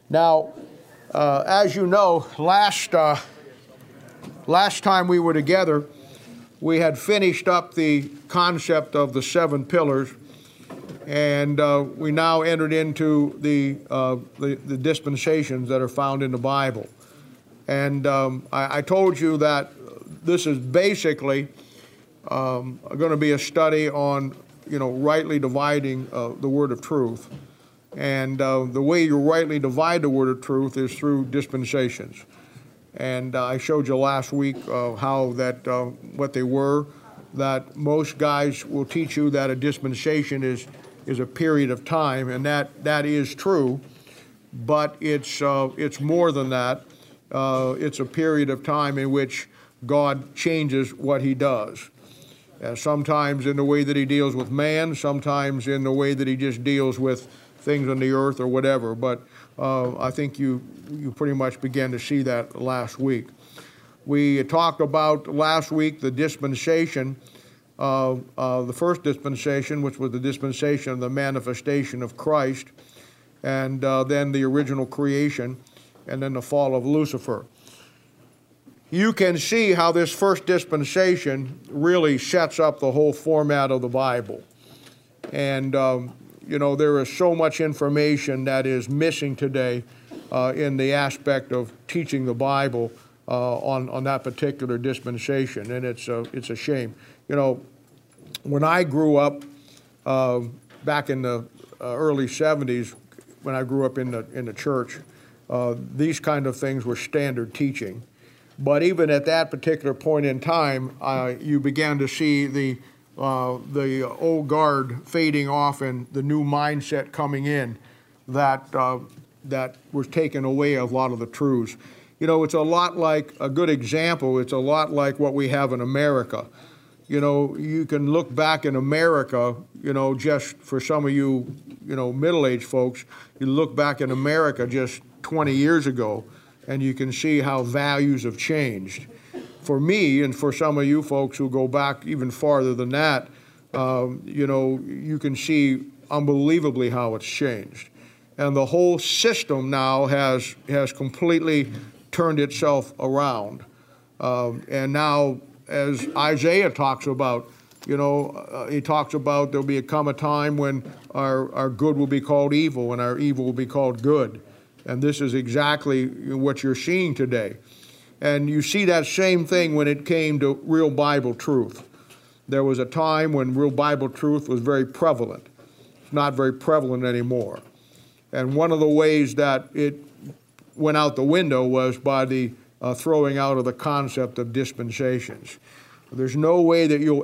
Now, as you know, last time we were together, we had finished up the concept of the 7 pillars, and we now entered into the dispensations that are found in the Bible. And I told you that this is basically going to be a study on, rightly dividing the word of truth. And the way you rightly divide the word of truth is through dispensations. And I showed you last week how that what they were. That most guys will teach you that a dispensation is a period of time, and that is true. But it's more than that. It's a period of time in which God changes what He does. Sometimes in the way that He deals with man, sometimes in the way that He just deals with things on the earth or whatever. But I think you pretty much began to see that last week. We talked about last week the dispensation, the first dispensation, which was the dispensation of the manifestation of Christ, and then the original creation, and then the fall of Lucifer. You can see how this first dispensation really sets up the whole format of the Bible. And there is so much information that is missing today in the aspect of teaching the Bible on that particular dispensation, and it's a shame. When I grew up back in the early 70s, when I grew up in the church, these kind of things were standard teaching. But even at that particular point in time, you began to see the old guard fading off and the new mindset coming in that was taking away a lot of the truths. It's a lot like, a good example, it's a lot like what we have in America. You can look back in America, just for some of you, middle-aged folks, you look back in America just 20 years ago, and you can see how values have changed. For me, and for some of you folks who go back even farther than that, you can see unbelievably how it's changed. And the whole system now has completely turned itself around. And now, as Isaiah talks about, he talks about there'll come a time when our good will be called evil and our evil will be called good. And this is exactly what you're seeing today. And you see that same thing when it came to real Bible truth. There was a time when real Bible truth was very prevalent. It's not very prevalent anymore. And one of the ways that it went out the window was by the throwing out of the concept of dispensations. There's no way that you'll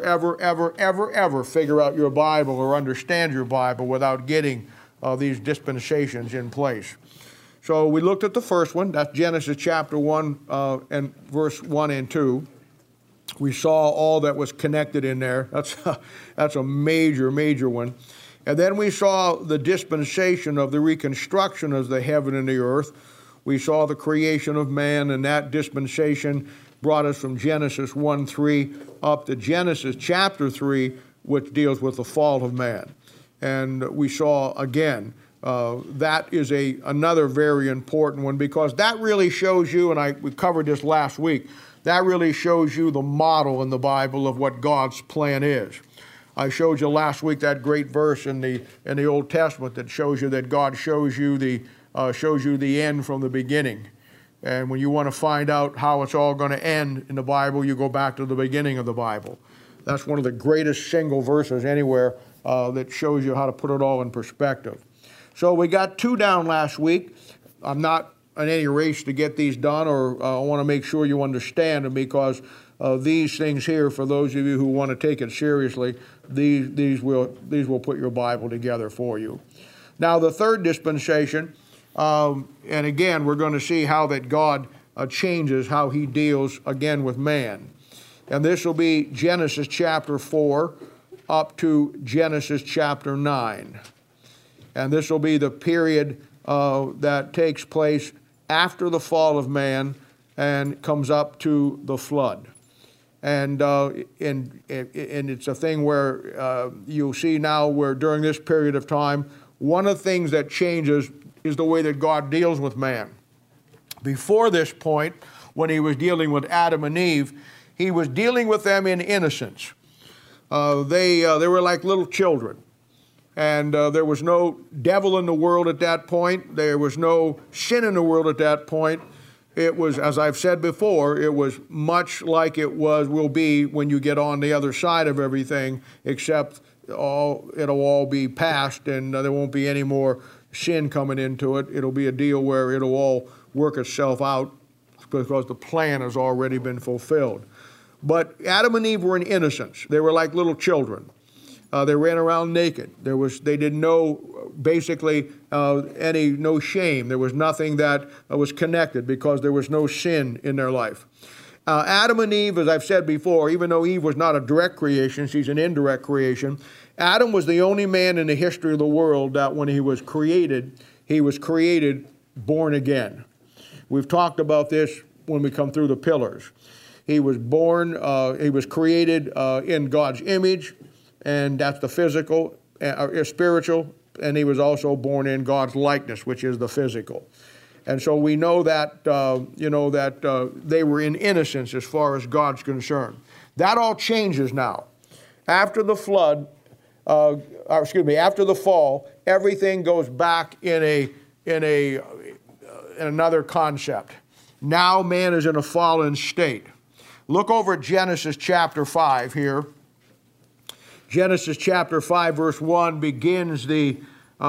ever figure out your Bible or understand your Bible without getting these dispensations in place. So we looked at the first one, that's Genesis chapter 1 and verse 1 and 2. We saw all that was connected in there. That's a major one. And then we saw the dispensation of the reconstruction of the heaven and the earth. We saw the creation of man, and that dispensation brought us from Genesis 1:3 up to Genesis chapter 3, which deals with the fall of man. And we saw again, that is another very important one, because that really shows you, and we covered this last week, that really shows you the model in the Bible of what God's plan is. I showed you last week that great verse in the Old Testament that shows you that God shows you the end from the beginning. And when you want to find out how it's all going to end in the Bible, you go back to the beginning of the Bible. That's one of the greatest single verses anywhere that shows you how to put it all in perspective. So we got 2 down last week. I'm not in any race to get these done, or I want to make sure you understand them, because these things here, for those of you who want to take it seriously, these will put your Bible together for you. Now the third dispensation, and again we're going to see how that God changes how He deals again with man. And this will be Genesis chapter 4 up to Genesis chapter 9. And this will be the period that takes place after the fall of man and comes up to the flood. And it's a thing where you'll see now where during this period of time, one of the things that changes is the way that God deals with man. Before this point, when he was dealing with Adam and Eve, he was dealing with them in innocence. They were like little children. And there was no devil in the world at that point. There was no sin in the world at that point. It was, as I've said before, it was much like will be when you get on the other side of everything, except it'll all be past and there won't be any more sin coming into it. It'll be a deal where it'll all work itself out because the plan has already been fulfilled. But Adam and Eve were in innocence. They were like little children. They ran around naked. They didn't know basically no shame. There was nothing that was connected because there was no sin in their life. Adam and Eve, as I've said before, even though Eve was not a direct creation, she's an indirect creation. Adam was the only man in the history of the world that when he was created born again. We've talked about this when we come through the pillars. He was created in God's image, and that's the physical, spiritual, and he was also born in God's likeness, which is the physical. And so we know that, they were in innocence as far as God's concerned. That all changes now. After the flood, after the fall, everything goes back in another concept. Now man is in a fallen state. Look over at Genesis chapter 5 here. Genesis chapter 5 verse 1 begins the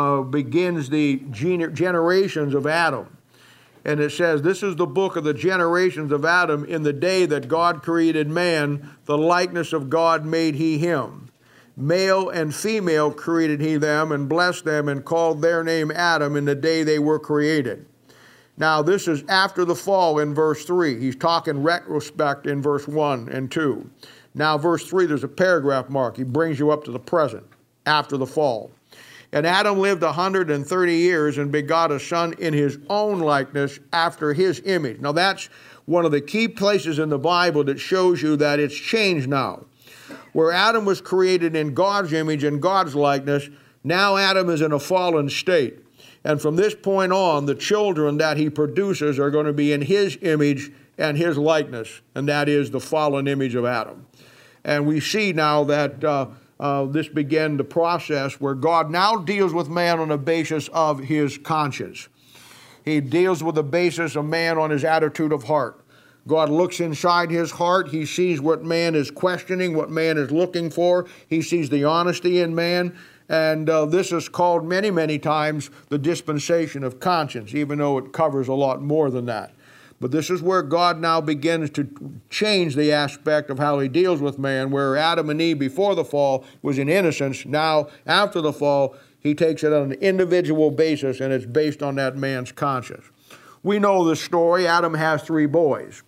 generations of Adam. And it says, this is the book of the generations of Adam. In the day that God created man, the likeness of God made he him. Male and female created he them, and blessed them, and called their name Adam in the day they were created. Now this is after the fall in verse 3. He's talking retrospect in verse 1 and 2. Now, verse 3, there's a paragraph mark. He brings you up to the present, after the fall. And Adam lived 130 years and begot a son in his own likeness after his image. Now, that's one of the key places in the Bible that shows you that it's changed now. Where Adam was created in God's image and God's likeness, now Adam is in a fallen state. And from this point on, the children that he produces are going to be in his image and his likeness, and that is the fallen image of Adam. And we see now that this began the process where God now deals with man on the basis of his conscience. He deals with the basis of man on his attitude of heart. God looks inside his heart. He sees what man is questioning, what man is looking for. He sees the honesty in man. And this is called many, many times the dispensation of conscience, even though it covers a lot more than that. But this is where God now begins to change the aspect of how he deals with man, where Adam and Eve before the fall was in innocence. Now, after the fall, he takes it on an individual basis, and it's based on that man's conscience. We know the story. Adam has 3 boys.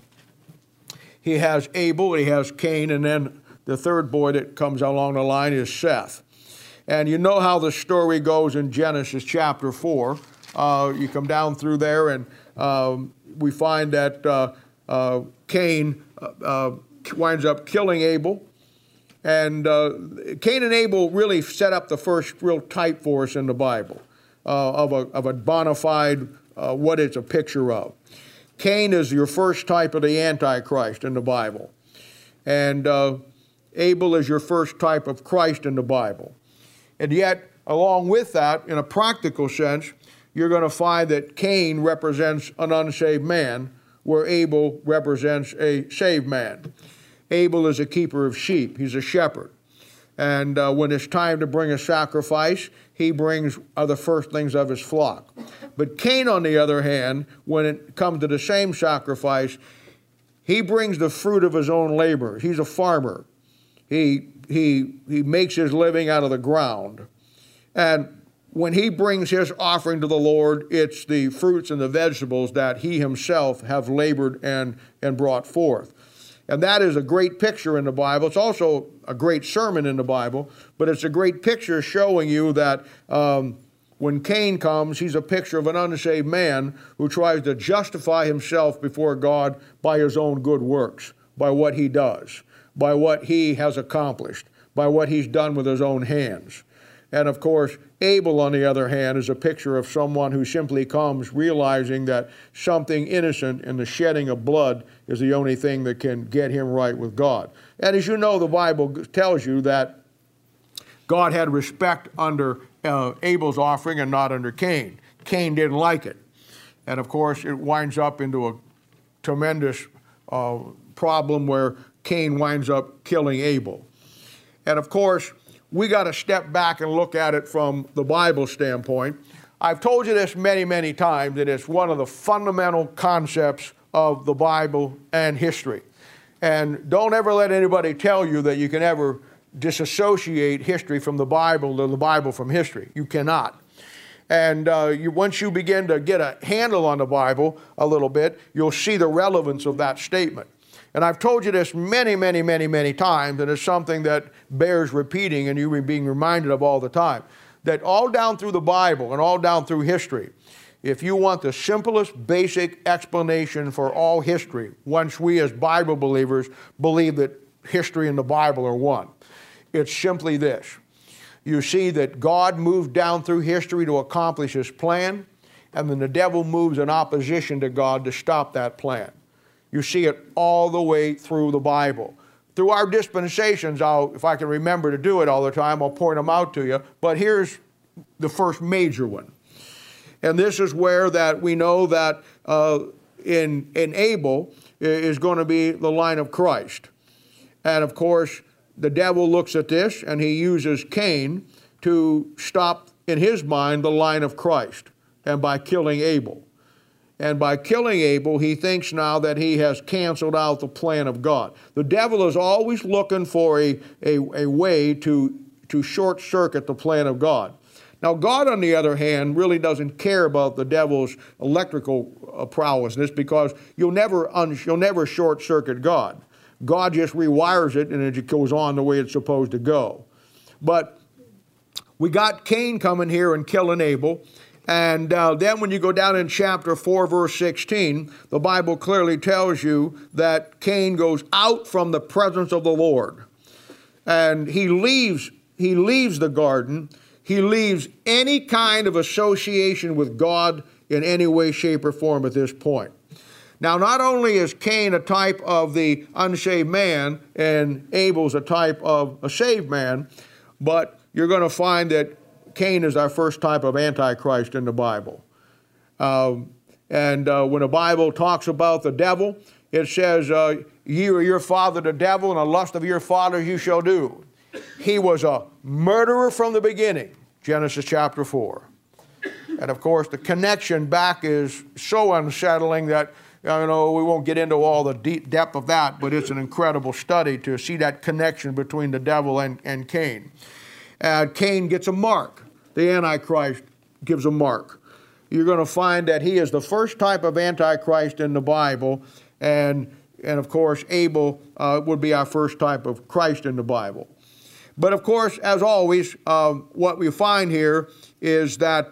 He has Abel, he has Cain, and then the third boy that comes along the line is Seth. And you know how the story goes in Genesis chapter 4. You come down through there, and we find that Cain winds up killing Abel. And Cain and Abel really set up the first real type for us in the Bible of a bona fide, what it's a picture of. Cain is your first type of the Antichrist in the Bible. And Abel is your first type of Christ in the Bible. And yet, along with that, in a practical sense, you're going to find that Cain represents an unsaved man, where Abel represents a saved man. Abel is a keeper of sheep. He's a shepherd. And when it's time to bring a sacrifice, he brings the firstlings of his flock. But Cain, on the other hand, when it comes to the same sacrifice, he brings the fruit of his own labor. He's a farmer. He makes his living out of the ground. And when he brings his offering to the Lord, it's the fruits and the vegetables that he himself have labored and brought forth. And that is a great picture in the Bible. It's also a great sermon in the Bible, but it's a great picture showing you that when Cain comes, he's a picture of an unsaved man who tries to justify himself before God by his own good works, by what he does, by what he has accomplished, by what he's done with his own hands. And of course, Abel, on the other hand, is a picture of someone who simply comes realizing that something innocent in the shedding of blood is the only thing that can get him right with God. And as you know, the Bible tells you that God had respect under Abel's offering and not under Cain. Cain didn't like it. And of course, it winds up into a tremendous problem where Cain winds up killing Abel. And of course, we got to step back and look at it from the Bible standpoint. I've told you this many, many times, that it's one of the fundamental concepts of the Bible and history. And don't ever let anybody tell you that you can ever disassociate history from the Bible or the Bible from history. You cannot. And once you begin to get a handle on the Bible a little bit, you'll see the relevance of that statement. And I've told you this many, many, many, many times, and it's something that bears repeating and you being reminded of all the time, that all down through the Bible and all down through history, if you want the simplest basic explanation for all history, once we as Bible believers believe that history and the Bible are one, it's simply this. You see that God moved down through history to accomplish his plan, and then the devil moves in opposition to God to stop that plan. You see it all the way through the Bible. Through our dispensations, if I can remember to do it all the time, I'll point them out to you. But here's the first major one. And this is where that we know that in Abel is going to be the line of Christ. And of course, the devil looks at this and he uses Cain to stop, in his mind, the line of Christ, and by killing Abel. And by killing Abel, he thinks now that he has canceled out the plan of God. The devil is always looking for a way to short-circuit the plan of God. Now, God, on the other hand, really doesn't care about the devil's electrical prowessness, because you'll never short-circuit God. God just rewires it and it goes on the way it's supposed to go. But we got Cain coming here and killing Abel. And then when you go down in chapter 4, verse 16, the Bible clearly tells you that Cain goes out from the presence of the Lord. And he leaves the garden. He leaves any kind of association with God in any way, shape, or form at this point. Now, not only is Cain a type of the unsaved man and Abel's a type of a saved man, but you're going to find that Cain is our first type of Antichrist in the Bible. When the Bible talks about the devil, it says, "Ye are your father the devil, and the lust of your father you shall do." He was a murderer from the beginning, Genesis chapter 4. And of course, the connection back is so unsettling that we won't get into all the deep depth of that, but it's an incredible study to see that connection between the devil and Cain. Cain gets a mark. The Antichrist gives a mark. You're going to find that he is the first type of Antichrist in the Bible, and of course, Abel would be our first type of Christ in the Bible. But of course, as always, what we find here is that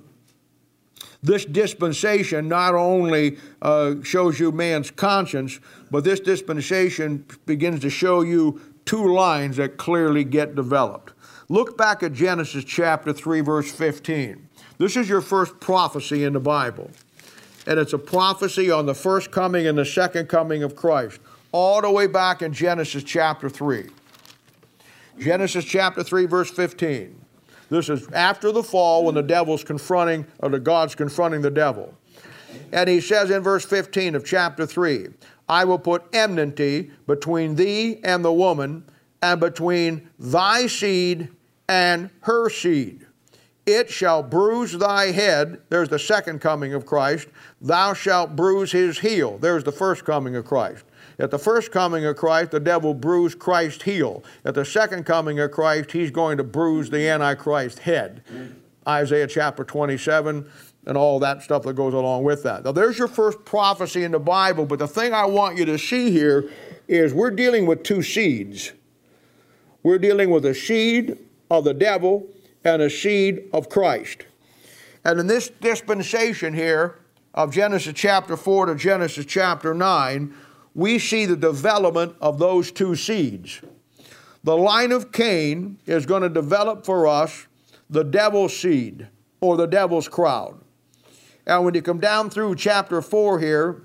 this dispensation not only shows you man's conscience, but this dispensation begins to show you two lines that clearly get developed. Look back at Genesis chapter 3, verse 15. This is your first prophecy in the Bible. And it's a prophecy on the first coming and the second coming of Christ, all the way back in Genesis chapter 3. Genesis chapter 3, verse 15. This is after the fall, when the devil's confronting, or the God's confronting the devil. And he says in verse 15 of chapter 3, "I will put enmity between thee and the woman, and between thy seed and her seed. It shall bruise thy head." There's the second coming of Christ. "Thou shalt bruise his heel." There's the first coming of Christ. At the first coming of Christ, the devil bruised Christ's heel. At the second coming of Christ, he's going to bruise the Antichrist head. Isaiah chapter 27 and all that stuff that goes along with that. Now, there's your first prophecy in the Bible, but the thing I want you to see here is we're dealing with two seeds. We're dealing with a seed of the devil and a seed of Christ. And in this dispensation here of Genesis chapter 4 to Genesis chapter 9, we see the development of those two seeds. The line of Cain is going to develop for us the devil's seed or the devil's crowd. And when you come down through chapter 4 here,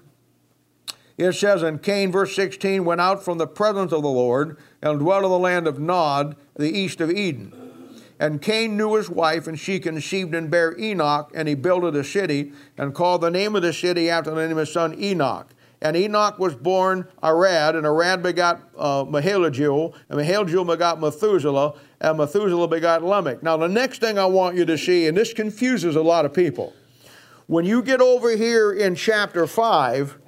it says, and Cain, verse 16, went out from the presence of the Lord and dwelt in the land of Nod, the east of Eden. And Cain knew his wife, and she conceived and bare Enoch, and he builded a city, and called the name of the city after the name of his son Enoch. And Enoch was born Arad, and Arad begot Mahalaleel, and Mahalaleel begot Methuselah, and Methuselah begot Lamech. Now the next thing I want you to see, and this confuses a lot of people, when you get over here in chapter 5,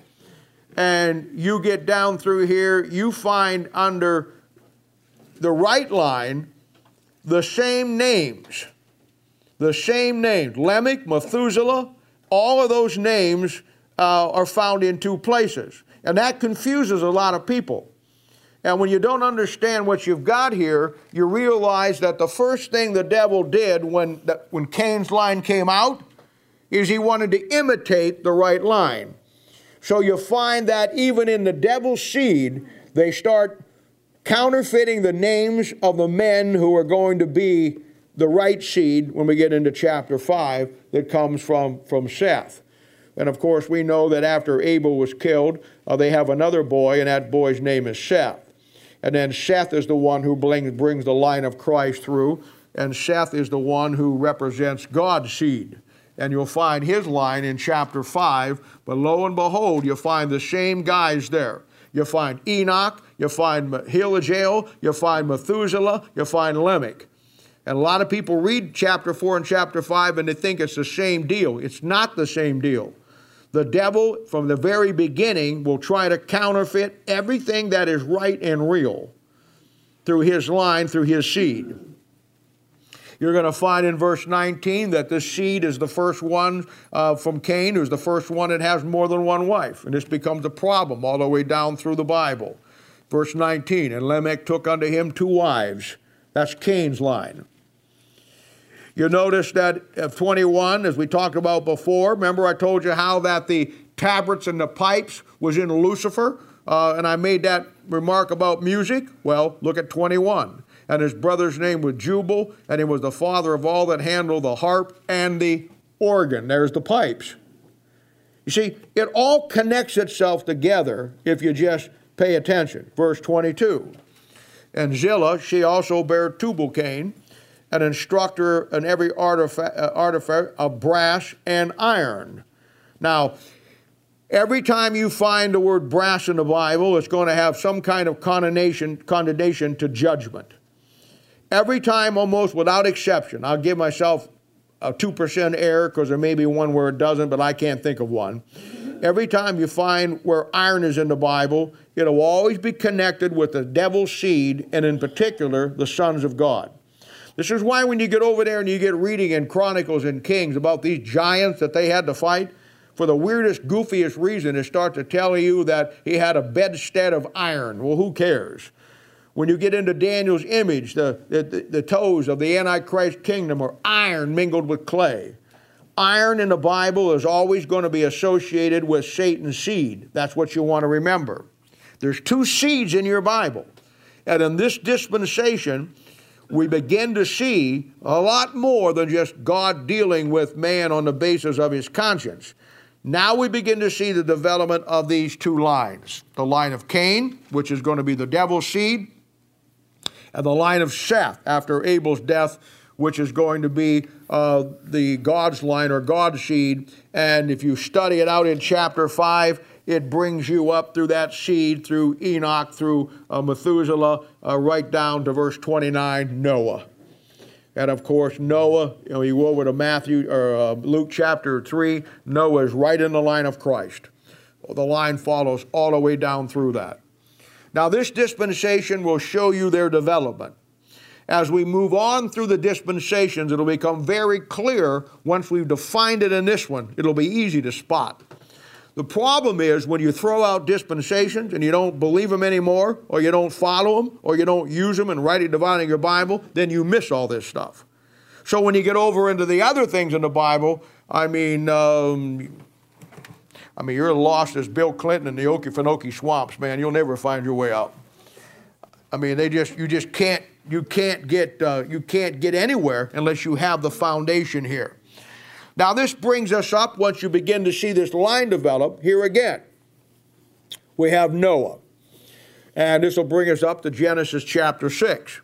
and you get down through here, you find under the right line the same names. The same names. Lamech, Methuselah, all of those names are found in two places. And that confuses a lot of people. And when you don't understand what you've got here, you realize that the first thing the devil did when Cain's line came out is he wanted to imitate the right line. So you find that even in the devil's seed, they start counterfeiting the names of the men who are going to be the right seed when we get into chapter 5 that comes from Seth. And of course, we know that after Abel was killed, they have another boy, and that boy's name is Seth. And then Seth is the one who brings the line of Christ through, and Seth is the one who represents God's seed. And you'll find his line in chapter 5, but lo and behold, you'll find the same guys there. You'll find Enoch, you'll find Mahalaleel, you'll find Methuselah, you'll find Lamech. And a lot of people read chapter 4 and chapter 5 and they think it's the same deal. It's not the same deal. The devil, from the very beginning, will try to counterfeit everything that is right and real through his line, through his seed. You're going to find in verse 19 that this seed is the first one from Cain, who's the first one that has more than one wife. And this becomes a problem all the way down through the Bible. Verse 19, and Lamech took unto him 2 wives. That's Cain's line. You notice that at 21, as we talked about before, remember I told you how that the tabrets and the pipes was in Lucifer, and I made that remark about music? Well, look at 21. And his brother's name was Jubal, and he was the father of all that handle the harp and the organ. There's the pipes. You see, it all connects itself together if you just pay attention. Verse 22. And Zillah, she also bare Tubal-Cain, an instructor in every artifice of brass and iron. Now, every time you find the word brass in the Bible, it's going to have some kind of condemnation to judgment. Every time, almost without exception, I'll give myself a 2% error because there may be one where it doesn't, but I can't think of one. Every time you find where iron is in the Bible, it'll always be connected with the devil's seed, and in particular, the sons of God. This is why when you get over there and you get reading in Chronicles and Kings about these giants that they had to fight, for the weirdest, goofiest reason, it starts to tell you that he had a bedstead of iron. Well, who cares? When you get into Daniel's image, the toes of the Antichrist kingdom are iron mingled with clay. Iron in the Bible is always going to be associated with Satan's seed. That's what you want to remember. There's 2 seeds in your Bible. And in this dispensation, we begin to see a lot more than just God dealing with man on the basis of his conscience. Now we begin to see the development of these 2 lines. The line of Cain, which is going to be the devil's seed, and the line of Seth after Abel's death, which is going to be the God's line or God's seed. And if you study it out in chapter 5, it brings you up through that seed, through Enoch, through Methuselah, right down to verse 29, Noah. And of course, Noah, you go over to Matthew or Luke chapter 3, Noah is right in the line of Christ. The line follows all the way down through that. Now, this dispensation will show you their development. As we move on through the dispensations, it'll become very clear once we've defined it in this one. It'll be easy to spot. The problem is when you throw out dispensations and you don't believe them anymore, or you don't follow them, or you don't use them in rightly dividing your Bible, then you miss all this stuff. So when you get over into the other things in the Bible, you're lost as Bill Clinton in the Okefenokee swamps, man. You'll never find your way out. You just can't you can't get anywhere unless you have the foundation here. Now this brings us up, once you begin to see this line develop, here again. We have Noah. And this will bring us up to Genesis chapter 6.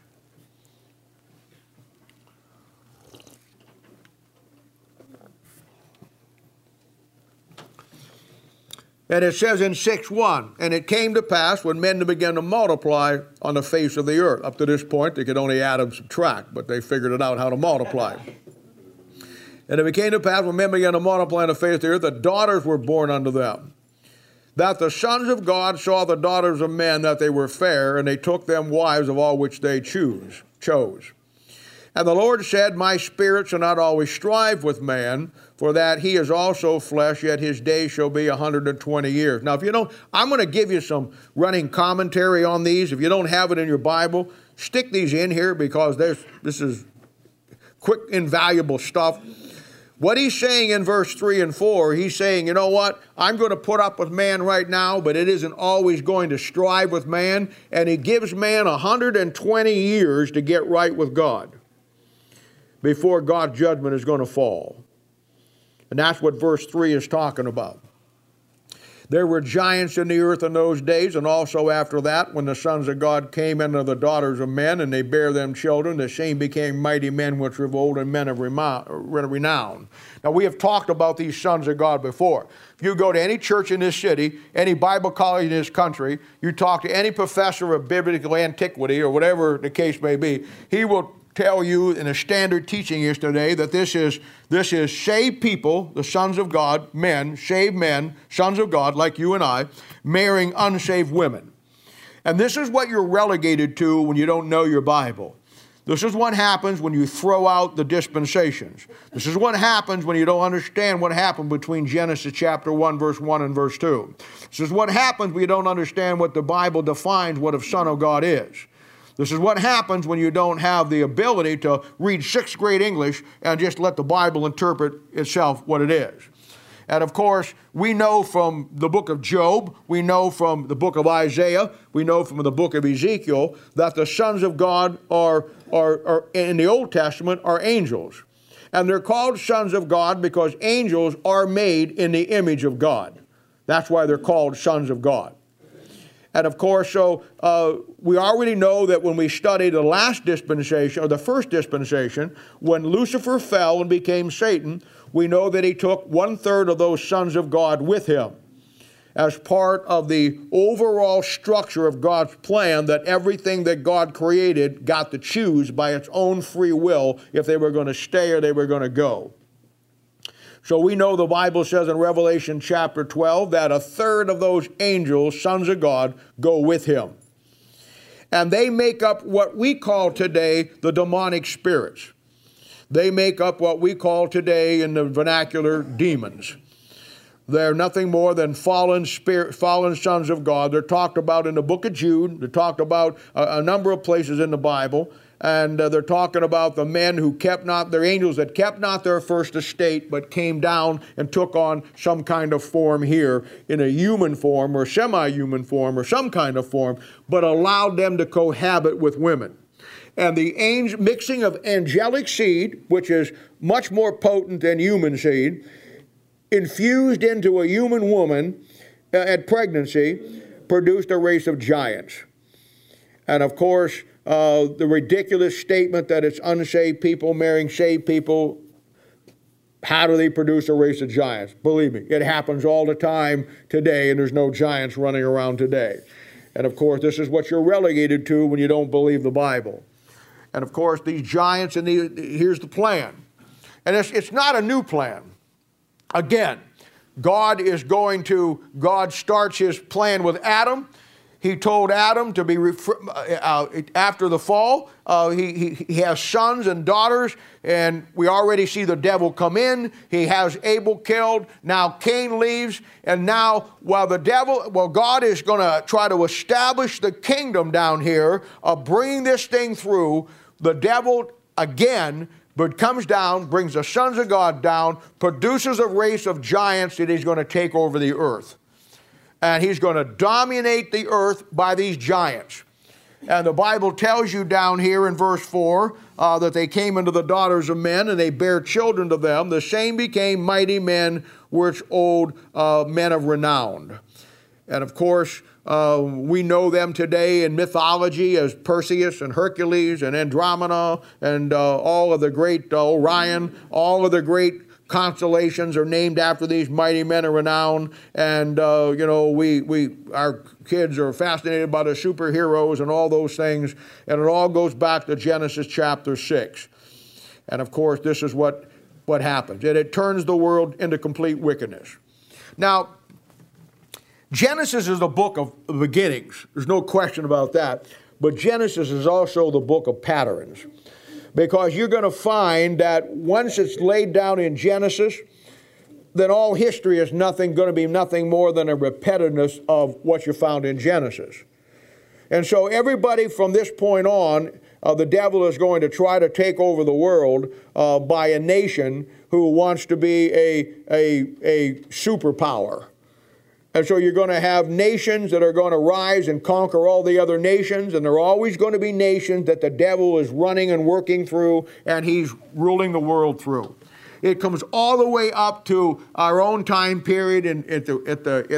And it says in 6:1, and it came to pass when men began to multiply on the face of the earth. Up to this point, they could only add and subtract, but they figured it out how to multiply. And it came to pass when men began to multiply on the face of the earth, that daughters were born unto them. That the sons of God saw the daughters of men, that they were fair, and they took them wives of all which they chose. And the Lord said, my spirit shall not always strive with man, for that he is also flesh, yet his days shall be 120 years. Now, if you don't, I'm going to give you some running commentary on these. If you don't have it in your Bible, stick these in here, because this is quick, invaluable stuff. What he's saying in verse 3 and 4, he's saying, you know what? I'm going to put up with man right now, but it isn't always going to strive with man. And he gives man 120 years to get right with God before God's judgment is going to fall. And that's what verse 3 is talking about. There were giants in the earth in those days, and also after that, when the sons of God came into the daughters of men, and they bare them children, the same became mighty men which were of old, and men of renown. Now, we have talked about these sons of God before. If you go to any church in this city, any Bible college in this country, you talk to any professor of biblical antiquity, or whatever the case may be, he will tell you in a standard teaching is today that this is saved people, the sons of God, men, saved men, sons of God, like you and I, marrying unsaved women. And this is what you're relegated to when you don't know your Bible. This is what happens when you throw out the dispensations. This is what happens when you don't understand what happened between Genesis chapter 1, verse 1 and verse 2. This is what happens when you don't understand what the Bible defines what a son of God is. This is what happens when you don't have the ability to read 6th grade English and just let the Bible interpret itself what it is. And of course, we know from the book of Job, we know from the book of Isaiah, we know from the book of Ezekiel that the sons of God are in the Old Testament are angels. And they're called sons of God because angels are made in the image of God. That's why they're called sons of God. And of course, so we already know that when we study the last dispensation, or the first dispensation, when Lucifer fell and became Satan, we know that he took 1/3 of those sons of God with him as part of the overall structure of God's plan, that everything that God created got to choose by its own free will if they were going to stay or they were going to go. So we know the Bible says in Revelation chapter 12 that 1/3 of those angels, sons of God, go with him. And they make up what we call today the demonic spirits. They make up what we call today in the vernacular demons. They're nothing more than fallen sons of God. They're talked about in the book of Jude. They're talked about a number of places in the Bible. And they're talking about the men who kept not, their angels that kept not their first estate, but came down and took on some kind of form here in a human form or semi-human form or some kind of form, but allowed them to cohabit with women. And the mixing of angelic seed, which is much more potent than human seed, infused into a human woman at pregnancy, produced a race of giants. And of course, the ridiculous statement that it's unsaved people marrying saved people, how do they produce a race of giants? Believe me, it happens all the time today, and there's no giants running around today. And of course, this is what you're relegated to when you don't believe the Bible. And of course, these giants, and here's the plan. And it's not a new plan. Again, God starts his plan with Adam. He told Adam to be, after the fall, he has sons and daughters, and we already see the devil come in. He has Abel killed. Now Cain leaves, and now while God is going to try to establish the kingdom down here of bringing this thing through, the devil again comes down, brings the sons of God down, produces a race of giants that he's going to take over the earth. And he's going to dominate the earth by these giants. And the Bible tells you down here in verse 4 that they came unto the daughters of men, and they bare children to them. The same became mighty men, which old men of renown. And of course, we know them today in mythology as Perseus and Hercules and Andromeda and all of the great Orion. All of the great constellations are named after these mighty men of renown. And, our kids are fascinated by the superheroes and all those things. And it all goes back to Genesis chapter 6. And, of course, this is what happens. And it turns the world into complete wickedness. Now, Genesis is the book of beginnings. There's no question about that. But Genesis is also the book of patterns. Because you're going to find that once it's laid down in Genesis, then all history is going to be nothing more than a repetitiveness of what you found in Genesis. And so everybody from this point on, the devil is going to try to take over the world by a nation who wants to be a superpower. And so you're going to have nations that are going to rise and conquer all the other nations, and there are always going to be nations that the devil is running and working through, and he's ruling the world through. It comes all the way up to our own time period at the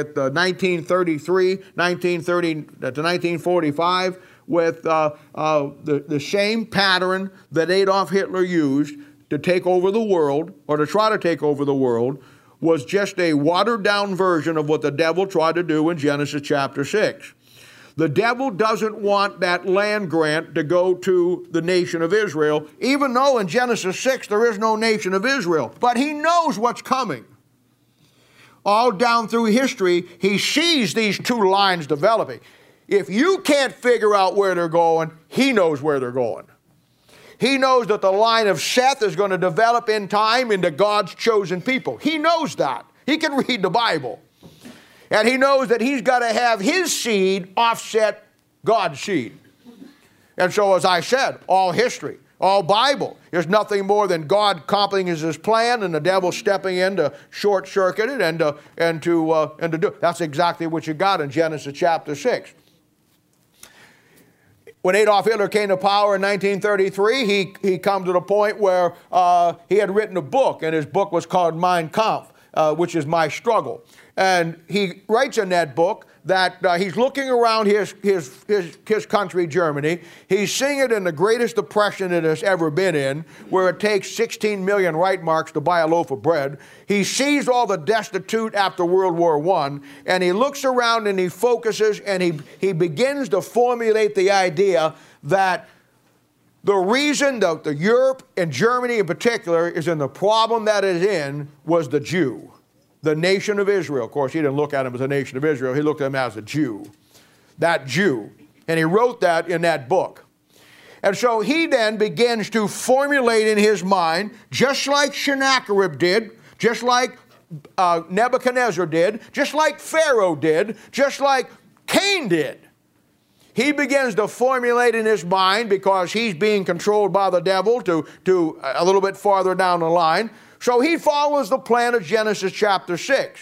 1933, 1930 to 1945, with the same pattern that Adolf Hitler used to take over the world, or to try to take over the world, was just a watered-down version of what the devil tried to do in Genesis chapter 6. The devil doesn't want that land grant to go to the nation of Israel, even though in Genesis 6 there is no nation of Israel. But he knows what's coming. All down through history, he sees these two lines developing. If you can't figure out where they're going, he knows where they're going. He knows that the line of Seth is going to develop in time into God's chosen people. He knows that. He can read the Bible. And he knows that he's got to have his seed offset God's seed. And so, as I said, all history, all Bible is nothing more than God accomplishing his plan and the devil stepping in to short-circuit it and to do it. That's exactly what you got in Genesis chapter 6. When Adolf Hitler came to power in 1933, he come to the point where he had written a book, and his book was called Mein Kampf, which is My Struggle. And he writes in that book that he's looking around his country, Germany. He's seeing it in the greatest depression it has ever been in, where it takes 16 million Reichsmarks to buy a loaf of bread. He sees all the destitute after World War I, and he looks around and he focuses, and he begins to formulate the idea that the reason that Europe and Germany in particular is in the problem that it is in was the Jew. The nation of Israel. Of course, he didn't look at him as a nation of Israel. He looked at him as a Jew. That Jew. And he wrote that in that book. And so he then begins to formulate in his mind, just like Sennacherib did, just like Nebuchadnezzar did, just like Pharaoh did, just like Cain did. He begins to formulate in his mind, because he's being controlled by the devil to a little bit farther down the line. So he follows the plan of Genesis chapter 6.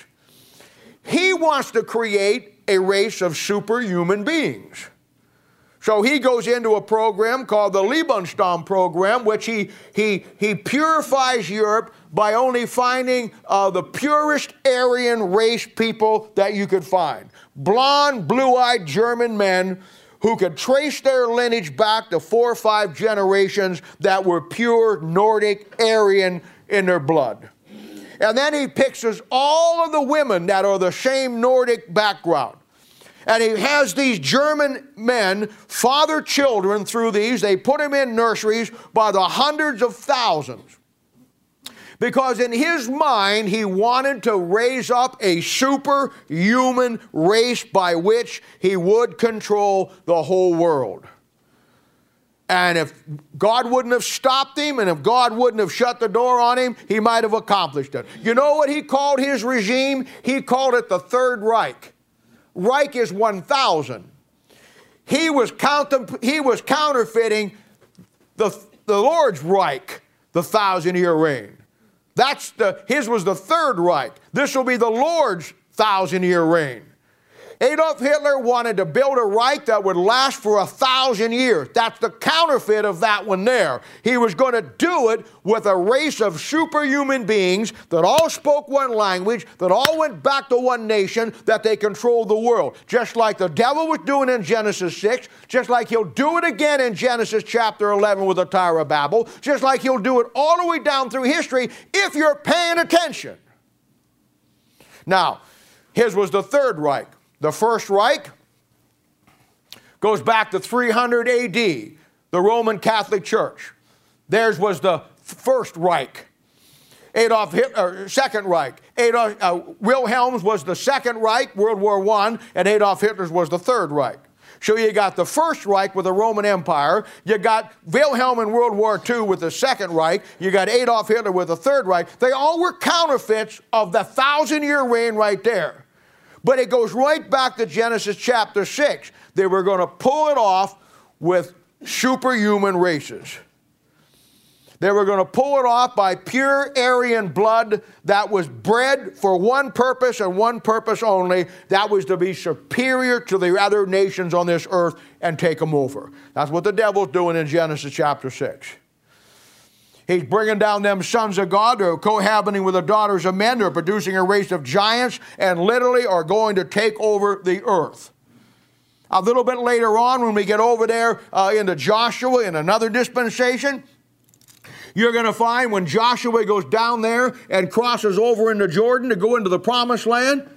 He wants to create a race of superhuman beings. So he goes into a program called the Lebensraum program, which he purifies Europe by only finding the purest Aryan race people that you could find. Blonde, blue-eyed German men who could trace their lineage back to 4 or 5 generations that were pure Nordic Aryan in their blood. And then he picks all of the women that are the same Nordic background. And he has these German men father children through these. They put them in nurseries by the hundreds of thousands. Because in his mind, he wanted to raise up a superhuman race by which he would control the whole world. And if God wouldn't have stopped him, and if God wouldn't have shut the door on him, he might have accomplished it. You know what he called his regime? He called it the Third Reich. Reich is 1,000. He was counterfeiting the Lord's Reich, the 1,000-year reign. His was the Third Reich. This will be the Lord's 1,000-year reign. Adolf Hitler wanted to build a Reich that would last for 1,000 years. That's the counterfeit of that one there. He was going to do it with a race of superhuman beings that all spoke one language, that all went back to one nation, that they controlled the world. Just like the devil was doing in Genesis 6, just like he'll do it again in Genesis chapter 11 with the Tower of Babel, just like he'll do it all the way down through history if you're paying attention. Now, his was the Third Reich. The First Reich goes back to 300 A.D., the Roman Catholic Church. Theirs was the First Reich. Adolf Hitler, Second Reich. Wilhelm's was the Second Reich, World War I, and Adolf Hitler's was the Third Reich. So you got the First Reich with the Roman Empire. You got Wilhelm in World War II with the Second Reich. You got Adolf Hitler with the Third Reich. They all were counterfeits of the 1,000-year reign right there. But it goes right back to Genesis chapter 6. They were going to pull it off with superhuman races. They were going to pull it off by pure Aryan blood that was bred for one purpose and one purpose only. That was to be superior to the other nations on this earth and take them over. That's what the devil's doing in Genesis chapter 6. He's bringing down them sons of God. They're cohabiting with the daughters of men. They're producing a race of giants and literally are going to take over the earth. A little bit later on, when we get over there into Joshua in another dispensation, you're going to find when Joshua goes down there and crosses over into Jordan to go into the promised land,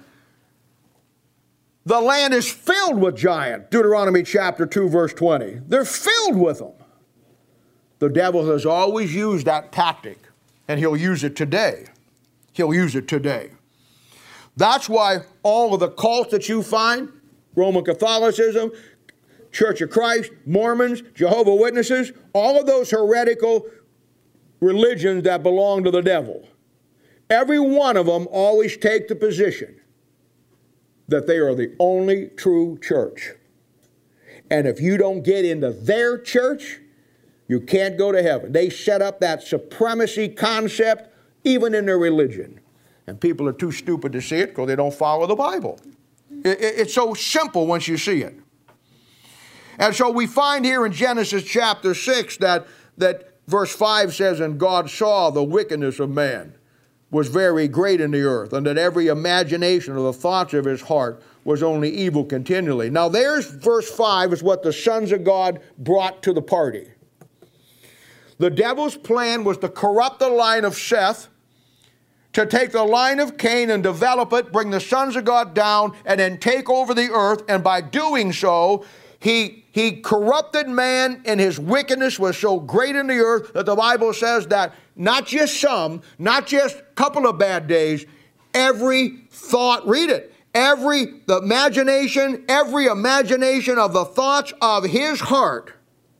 the land is filled with giants. Deuteronomy chapter 2, verse 20. They're filled with them. The devil has always used that tactic, and he'll use it today. He'll use it today. That's why all of the cults that you find, Roman Catholicism, Church of Christ, Mormons, Jehovah's Witnesses, all of those heretical religions that belong to the devil, every one of them always take the position that they are the only true church. And if you don't get into their church, you can't go to heaven. They set up that supremacy concept even in their religion. And people are too stupid to see it because they don't follow the Bible. It's so simple once you see it. And so we find here in Genesis chapter 6 that verse 5 says, "And God saw the wickedness of man was very great in the earth, and that every imagination of the thoughts of his heart was only evil continually." Now there's verse 5 is what the sons of God brought to the party. The devil's plan was to corrupt the line of Seth, to take the line of Cain and develop it, bring the sons of God down, and then take over the earth. And by doing so, he corrupted man, and his wickedness was so great in the earth that the Bible says that not just some, not just a couple of bad days, every thought, read it, every imagination of the thoughts of his heart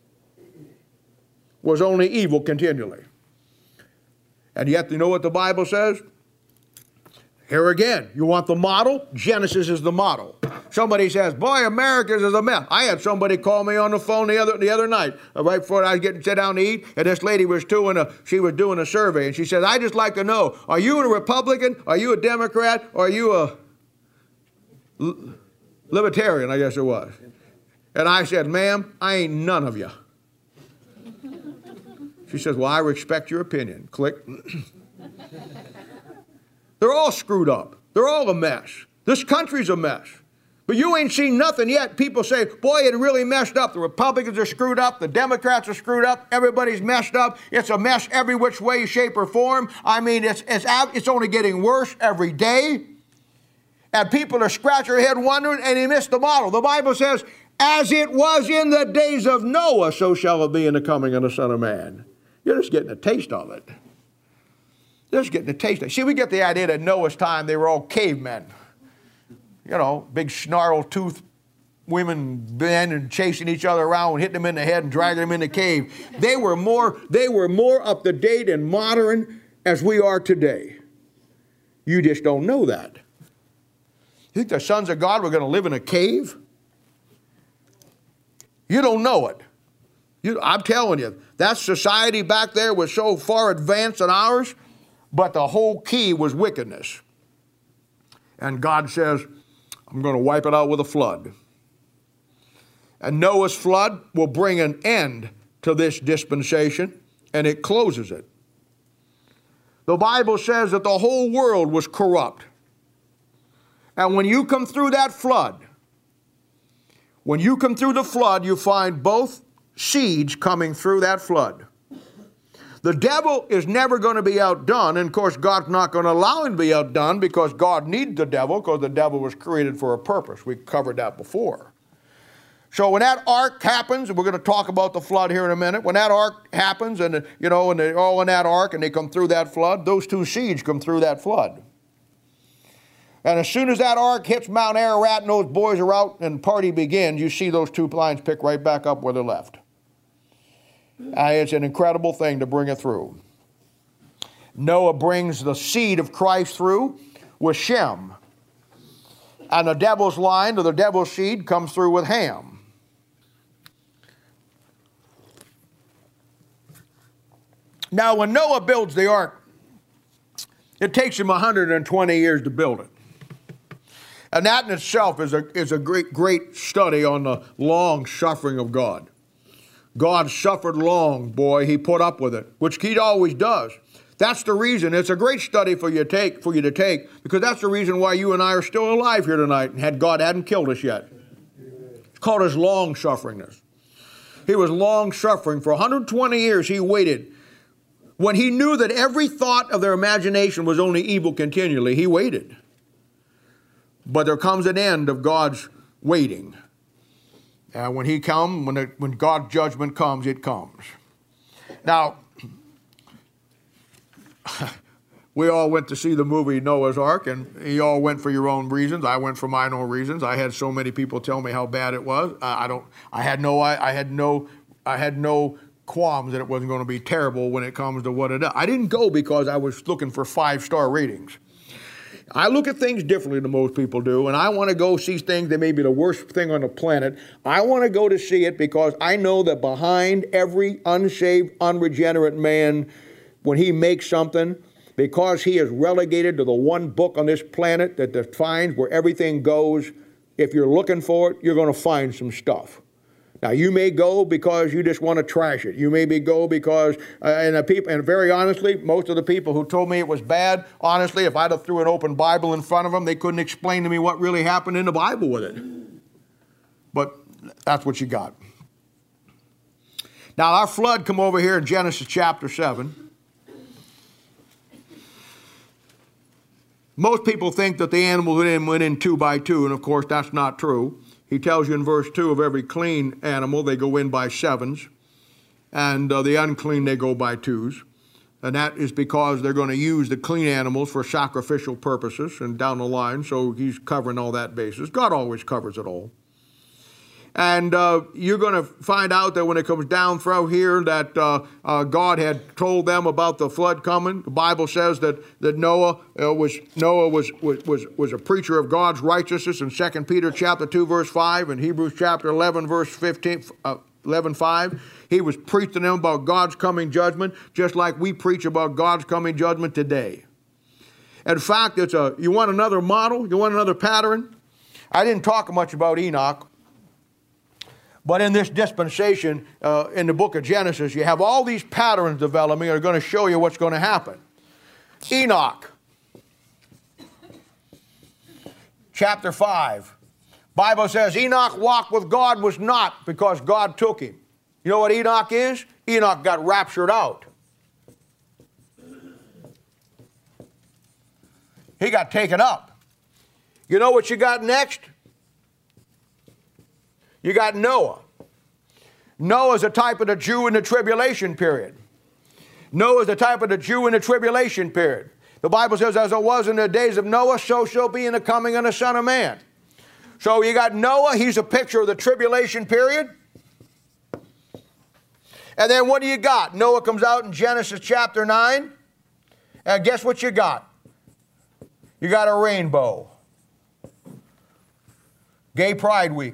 was only evil continually. And yet, you know what the Bible says? Here again, you want the model? Genesis is the model. Somebody says, boy, America is a mess. I had somebody call me on the phone the other night, right before I was getting sit down to eat, and this lady was doing a survey, and she said, "I'd just like to know, are you a Republican, are you a Democrat, or are you a Libertarian," I guess it was. And I said, "Ma'am, I ain't none of you." She says, "Well, I respect your opinion." Click. They're all screwed up. They're all a mess. This country's a mess. But you ain't seen nothing yet. People say, boy, it really messed up. The Republicans are screwed up. The Democrats are screwed up. Everybody's messed up. It's a mess every which way, shape, or form. I mean, it's only getting worse every day. And people are scratching their head wondering, and they miss the model. The Bible says, as it was in the days of Noah, so shall it be in the coming of the Son of Man. You're just getting a taste of it. You're just getting a taste of it. See, we get the idea that Noah's time, they were all cavemen. You know, big snarl-toothed women, men, and chasing each other around and hitting them in the head and dragging them in the cave. They were more up to date and modern as we are today. You just don't know that. You think the sons of God were going to live in a cave? You don't know it. I'm telling you, that society back there was so far advanced than ours, but the whole key was wickedness. And God says, I'm going to wipe it out with a flood. And Noah's flood will bring an end to this dispensation, and it closes it. The Bible says that the whole world was corrupt. And when you come through that flood, when you come through the flood, you find both seeds coming through that flood. The devil is never going to be outdone, and of course God's not going to allow him to be outdone because God needs the devil, because the devil was created for a purpose. We covered that before. So when that ark happens, and we're going to talk about the flood here in a minute, when that ark happens, and and they're all in that ark and they come through that flood, those two seeds come through that flood. And as soon as that ark hits Mount Ararat and those boys are out and the party begins, you see those two lines pick right back up where they're left. It's an incredible thing to bring it through. Noah brings the seed of Christ through with Shem. And the devil's line, or the devil's seed, comes through with Ham. Now, when Noah builds the ark, it takes him 120 years to build it. And that in itself is a great study on the long suffering of God. God suffered long, boy. He put up with it, which he always does. That's the reason. It's a great study for you to take, because that's the reason why you and I are still alive here tonight, and God hadn't killed us yet. It's called his long sufferingness. He was long suffering. For 120 years he waited. When he knew that every thought of their imagination was only evil continually, he waited. But there comes an end of God's waiting. And when God's judgment comes, it comes. Now, we all went to see the movie Noah's Ark, and you all went for your own reasons. I went for my own reasons. I had so many people tell me how bad it was. I had no qualms that it wasn't going to be terrible when it comes to what it is. I didn't go because I was looking for 5-star ratings. I look at things differently than most people do, and I want to go see things that may be the worst thing on the planet. I want to go to see it because I know that behind every unsaved, unregenerate man, when he makes something, because he is relegated to the one book on this planet that defines where everything goes, if you're looking for it, you're going to find some stuff. Now, you may go because you just want to trash it. You may go because, and very honestly, most of the people who told me it was bad, honestly, if I'd have threw an open Bible in front of them, they couldn't explain to me what really happened in the Bible with it. But that's what you got. Now, our flood come over here in Genesis chapter 7. Most people think that the animals went in 2 by 2, and of course that's not true. He tells you in verse 2 of every clean animal, they go in by 7s, and the unclean, they go by 2s. And that is because they're going to use the clean animals for sacrificial purposes and down the line, so he's covering all that basis. God always covers it all. And you're going to find out that when it comes down through here that God had told them about the flood coming. The Bible says that Noah was a preacher of God's righteousness in 2 Peter chapter 2 verse 5 and Hebrews chapter 11 verse 11:5. He was preaching them about God's coming judgment, just like we preach about God's coming judgment today. In fact, you want another model? You want another pattern? I didn't talk much about Enoch. But in this dispensation, in the book of Genesis, you have all these patterns developing that are going to show you what's going to happen. Enoch, chapter 5. Bible says Enoch walked with God was not because God took him. You know what Enoch is? Enoch got raptured out. He got taken up. You know what you got next? You got Noah. Noah's a type of the Jew in the tribulation period. Noah's the type of the Jew in the tribulation period. The Bible says, as it was in the days of Noah, so shall be in the coming of the Son of Man. So you got Noah, he's a picture of the tribulation period. And then what do you got? Noah comes out in Genesis chapter 9. And guess what you got? You got a rainbow. Gay Pride Week.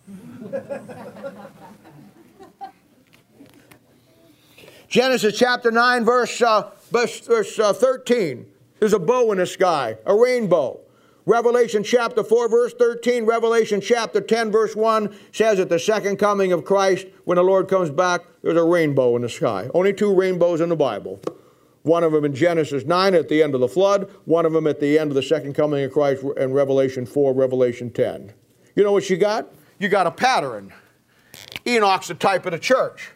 Genesis chapter 9 verse 13. There's a bow in the sky, a rainbow. Revelation chapter 4, verse 13, Revelation chapter 10, verse 1 says at the second coming of Christ, when the Lord comes back, there's a rainbow in the sky. Only 2 rainbows in the Bible. One of them in Genesis 9 at the end of the flood, one of them at the end of the second coming of Christ in Revelation 4, Revelation 10. You know what you got? You got a pattern. Enoch's the type of the church.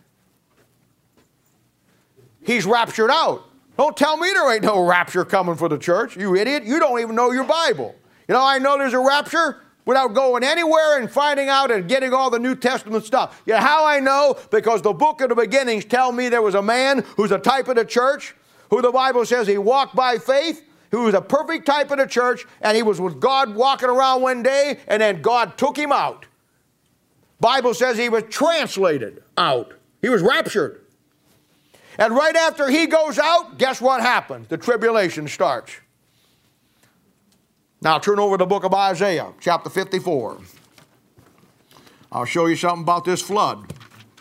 He's raptured out. Don't tell me there ain't no rapture coming for the church, you idiot. You don't even know your Bible. You know, I know there's a rapture without going anywhere and finding out and getting all the New Testament stuff. You know how I know? Because the book of the beginnings tell me there was a man who's a type of the church, who the Bible says he walked by faith, who was a perfect type of the church, and he was with God walking around one day, and then God took him out. Bible says he was translated out. He was raptured. And right after he goes out, guess what happens? The tribulation starts. Now turn over to the book of Isaiah, chapter 54. I'll show you something about this flood.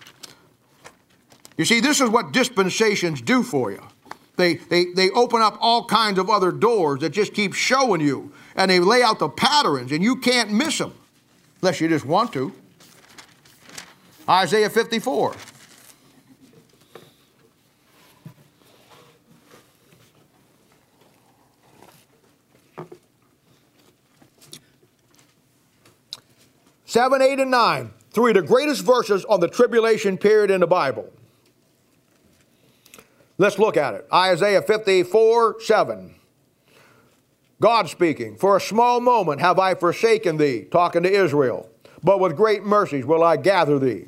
You see, this is what dispensations do for you. They open up all kinds of other doors that just keep showing you. And they lay out the patterns, and you can't miss them. Unless you just want to. Isaiah 54. Seven, 8, and 9, 3 of the greatest verses on the tribulation period in the Bible. Let's look at it. Isaiah 54, 7. God speaking, for a small moment have I forsaken thee, talking to Israel, but with great mercies will I gather thee.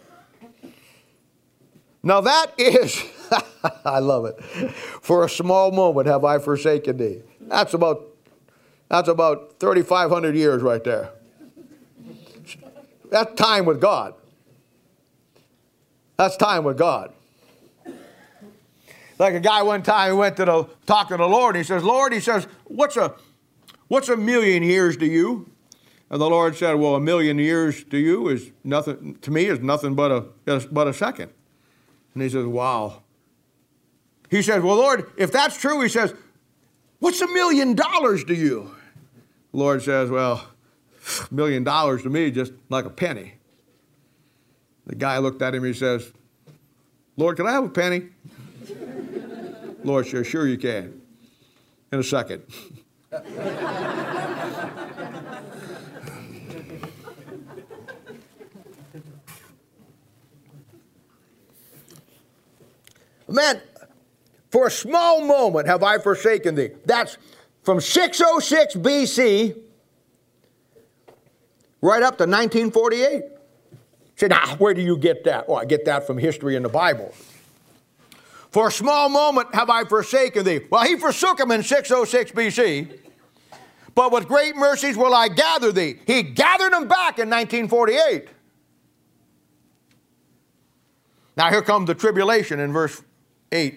Now that is, I love it. For a small moment have I forsaken thee. That's about 3,500 years right there. That's time with God. That's time with God. Like a guy one time, he went to talk to the Lord, and he says, Lord, he says, what's a million years to you? And the Lord said, well, a million years to you is nothing, to me is nothing but a second. And he says, wow. He says, well, Lord, if that's true, he says, what's $1 million to you? The Lord says, well, $1 million to me just like a penny. The guy looked at him, he says, Lord, can I have a penny? Lord says, sure you can. In a second. Man, for a small moment have I forsaken thee. That's from 606 BC right up to 1948. Say, now, where do you get that? Oh, I get that from history in the Bible. For a small moment have I forsaken thee. Well, he forsook him in 606 BC. But with great mercies will I gather thee. He gathered them back in 1948. Now here comes the tribulation in verse 8.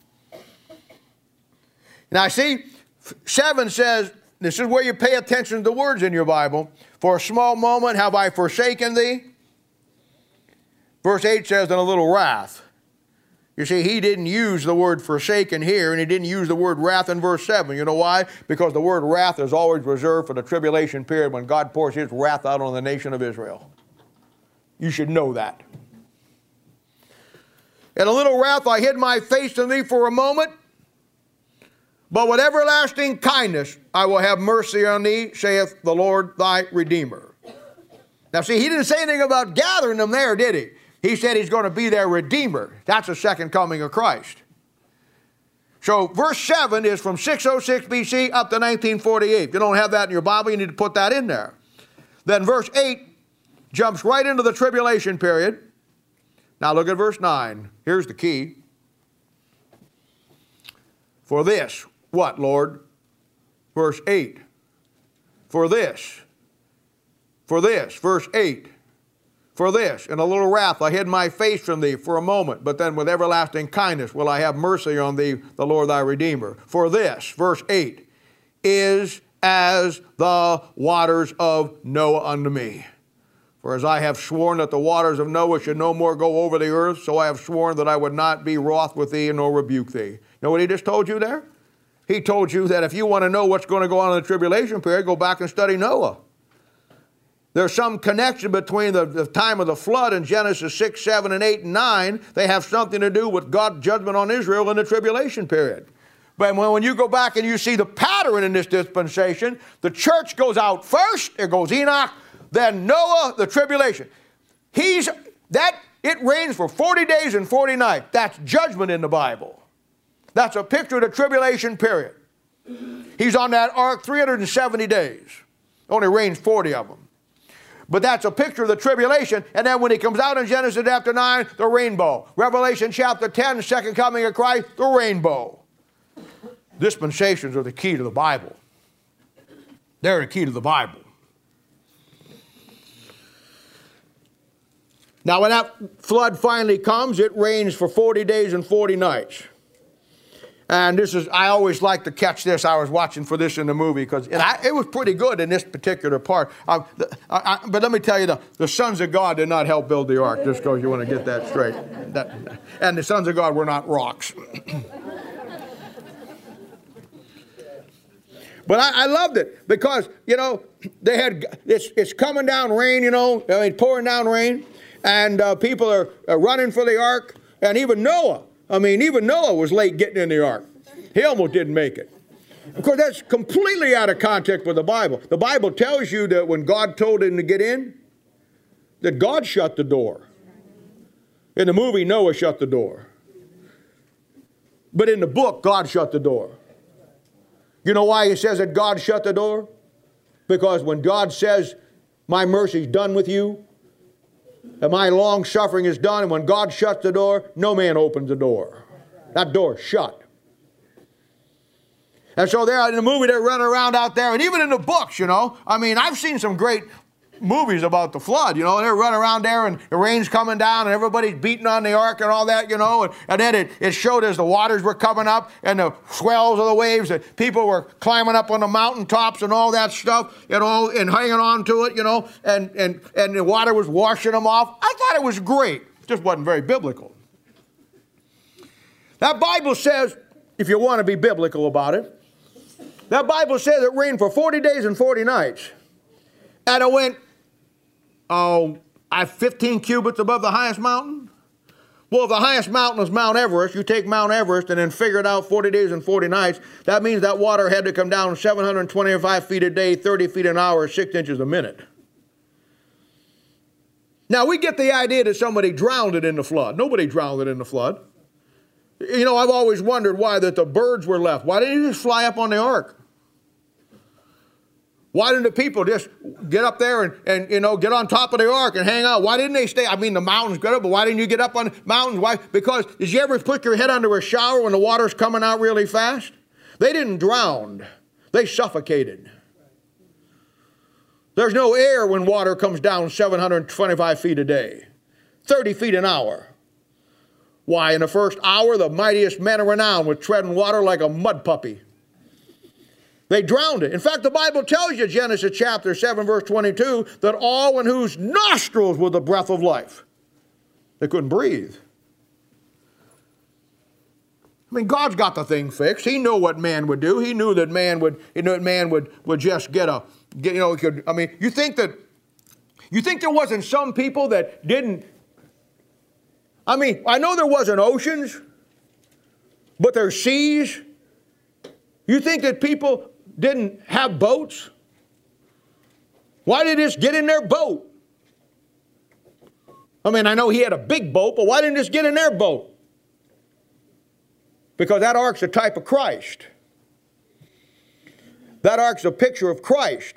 Now see, 7 says, this is where you pay attention to the words in your Bible. For a small moment have I forsaken thee. Verse 8 says, in a little wrath. You see, he didn't use the word forsaken here, and he didn't use the word wrath in verse 7. You know why? Because the word wrath is always reserved for the tribulation period when God pours his wrath out on the nation of Israel. You should know that. In a little wrath I hid my face from thee for a moment, but with everlasting kindness I will have mercy on thee, saith the Lord thy Redeemer. Now see, he didn't say anything about gathering them there, did he? He said he's going to be their Redeemer. That's the second coming of Christ. So verse 7 is from 606 BC up to 1948. If you don't have that in your Bible, you need to put that in there. Then verse 8 jumps right into the tribulation period. Now look at verse 9. Here's the key. For this, what, Lord? Verse 8. For this, verse 8. For this, in a little wrath I hid my face from thee for a moment, but then with everlasting kindness will I have mercy on thee, the Lord thy Redeemer. For this, verse 8, is as the waters of Noah unto me. For as I have sworn that the waters of Noah should no more go over the earth, so I have sworn that I would not be wroth with thee nor rebuke thee. You know what he just told you there? He told you that if you want to know what's going to go on in the tribulation period, go back and study Noah. There's some connection between the time of the flood in Genesis 6, 7, and 8, and 9. They have something to do with God's judgment on Israel in the tribulation period. But when you go back and you see the pattern in this dispensation, the church goes out first, there goes Enoch, then Noah, the tribulation. It reigns for 40 days and 40 nights. That's judgment in the Bible. That's a picture of the tribulation period. He's on that ark 370 days. Only reigns 40 of them. But that's a picture of the tribulation. And then when he comes out in Genesis chapter 9, the rainbow. Revelation chapter 10, the second coming of Christ, the rainbow. Dispensations are the key to the Bible. They're the key to the Bible. Now when that flood finally comes, it rains for 40 days and 40 nights. And I always like to catch this. I was watching for this in the movie because it was pretty good in this particular part. But let me tell you, the sons of God did not help build the ark, just because you want to get that straight. And the sons of God were not rocks. But I loved it because, they had, it's coming down rain, pouring down rain. And people are running for the ark. And even Noah was late getting in the ark. He almost didn't make it. Of course, that's completely out of context with the Bible. The Bible tells you that when God told him to get in, that God shut the door. In the movie, Noah shut the door. But in the book, God shut the door. You know why he says that God shut the door? Because when God says, my mercy's done with you, and my long suffering is done, and when God shuts the door, no man opens the door. That door's shut. And so there in the movie, they're running around out there, and even in the books, I've seen some great movies about the flood, and they're running around there, and the rain's coming down, and everybody's beating on the ark and all that, and then it showed as the waters were coming up, and the swells of the waves, that people were climbing up on the mountaintops and all that stuff, and hanging on to it, and the water was washing them off. I thought it was great. It just wasn't very biblical. That Bible says, if you want to be biblical about it, that Bible says it rained for 40 days and 40 nights. And it went, 15 cubits above the highest mountain? Well, if the highest mountain is Mount Everest, you take Mount Everest and then figure it out 40 days and 40 nights, that means that water had to come down 725 feet a day, 30 feet an hour, 6 inches a minute. Now, we get the idea that somebody drowned it in the flood. Nobody drowned it in the flood. I've always wondered why that the birds were left. Why didn't they just fly up on the ark? Why didn't the people just get up there and get on top of the ark and hang out? Why didn't they stay? The mountains good, but why didn't you get up on the mountains? Why? Because did you ever put your head under a shower when the water's coming out really fast? They didn't drown. They suffocated. There's no air when water comes down 725 feet a day, 30 feet an hour. Why, in the first hour, the mightiest men of renown were treading water like a mud puppy. They drowned it. In fact, the Bible tells you, Genesis chapter 7, verse 22, that all in whose nostrils was the breath of life. They couldn't breathe. God's got the thing fixed. He knew what man would do. He knew that man would just you think there wasn't some people that didn't. I know there wasn't oceans, but there's seas. You think that people didn't have boats? Why did they just get in their boat? I know he had a big boat, but why didn't they just get in their boat? Because that ark's a type of Christ. That ark's a picture of Christ.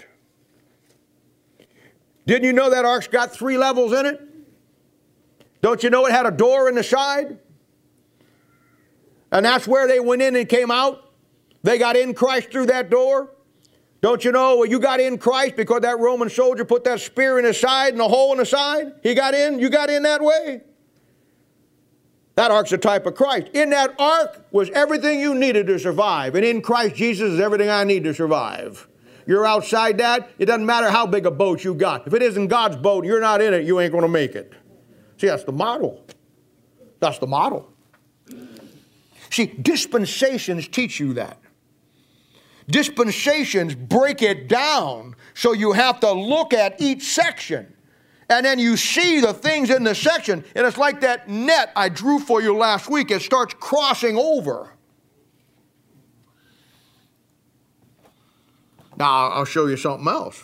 Didn't you know that ark's got 3 levels in it? Don't you know it had a door in the side? And that's where they went in and came out. They got in Christ through that door. Don't you know you got in Christ because that Roman soldier put that spear in his side and a hole in the side? He got in. You got in that way. That ark's a type of Christ. In that ark was everything you needed to survive. And in Christ Jesus is everything I need to survive. You're outside that, it doesn't matter how big a boat you got. If it isn't God's boat, you're not in it, you ain't going to make it. See, that's the model. That's the model. See, dispensations teach you that. Dispensations break it down, so you have to look at each section. And then you see the things in the section, and it's like that net I drew for you last week. It starts crossing over. Now, I'll show you something else.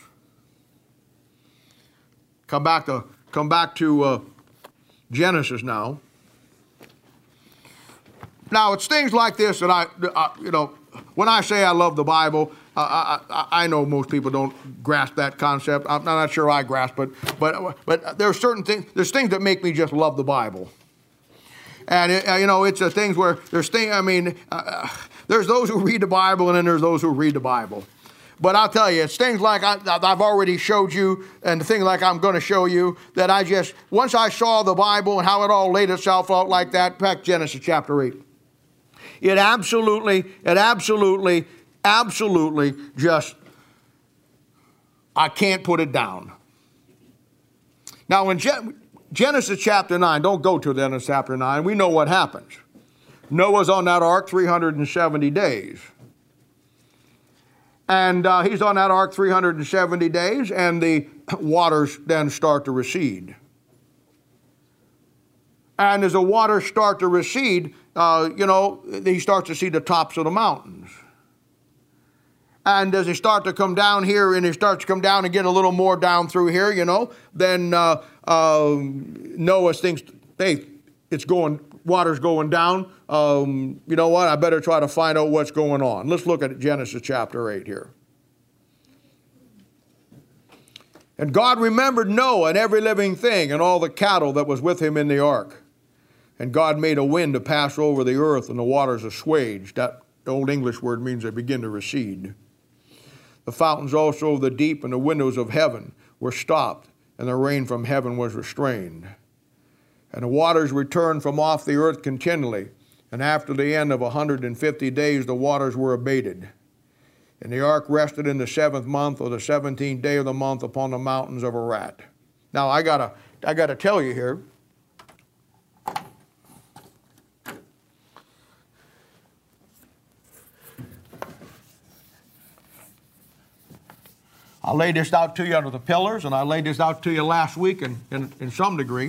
Come back to Genesis now. Now, it's things like this that when I say I love the Bible, I know most people don't grasp that concept. I'm not sure I grasp it, but there are certain things. There's things that make me just love the Bible, and it's the things where there's things. There's those who read the Bible, and then there's those who read the Bible. But I'll tell you, it's things like I've already showed you, and the things like I'm going to show you that once I saw the Bible and how it all laid itself out like that. Back Genesis chapter 8. It absolutely just, I can't put it down. Now in Genesis chapter 9, don't go to Genesis chapter 9, we know what happens. Noah's on that ark 370 days. And he's on that ark 370 days, and the waters then start to recede. And as the waters start to recede, he starts to see the tops of the mountains. And as they start to come down here, and he starts to come down and get a little more down through here, then Noah thinks, hey, water's going down. You know what? I better try to find out what's going on. Let's look at Genesis chapter 8 here. And God remembered Noah and every living thing and all the cattle that was with him in the ark. And God made a wind to pass over the earth, and the waters assuaged. That old English word means they begin to recede. The fountains also of the deep and the windows of heaven were stopped, and the rain from heaven was restrained. And the waters returned from off the earth continually, and after the end of 150 days the waters were abated. And the ark rested in the 7th month, or the 17th day of the month, upon the mountains of Ararat. Now I gotta tell you here, I laid this out to you under the pillars, and I laid this out to you last week in some degree.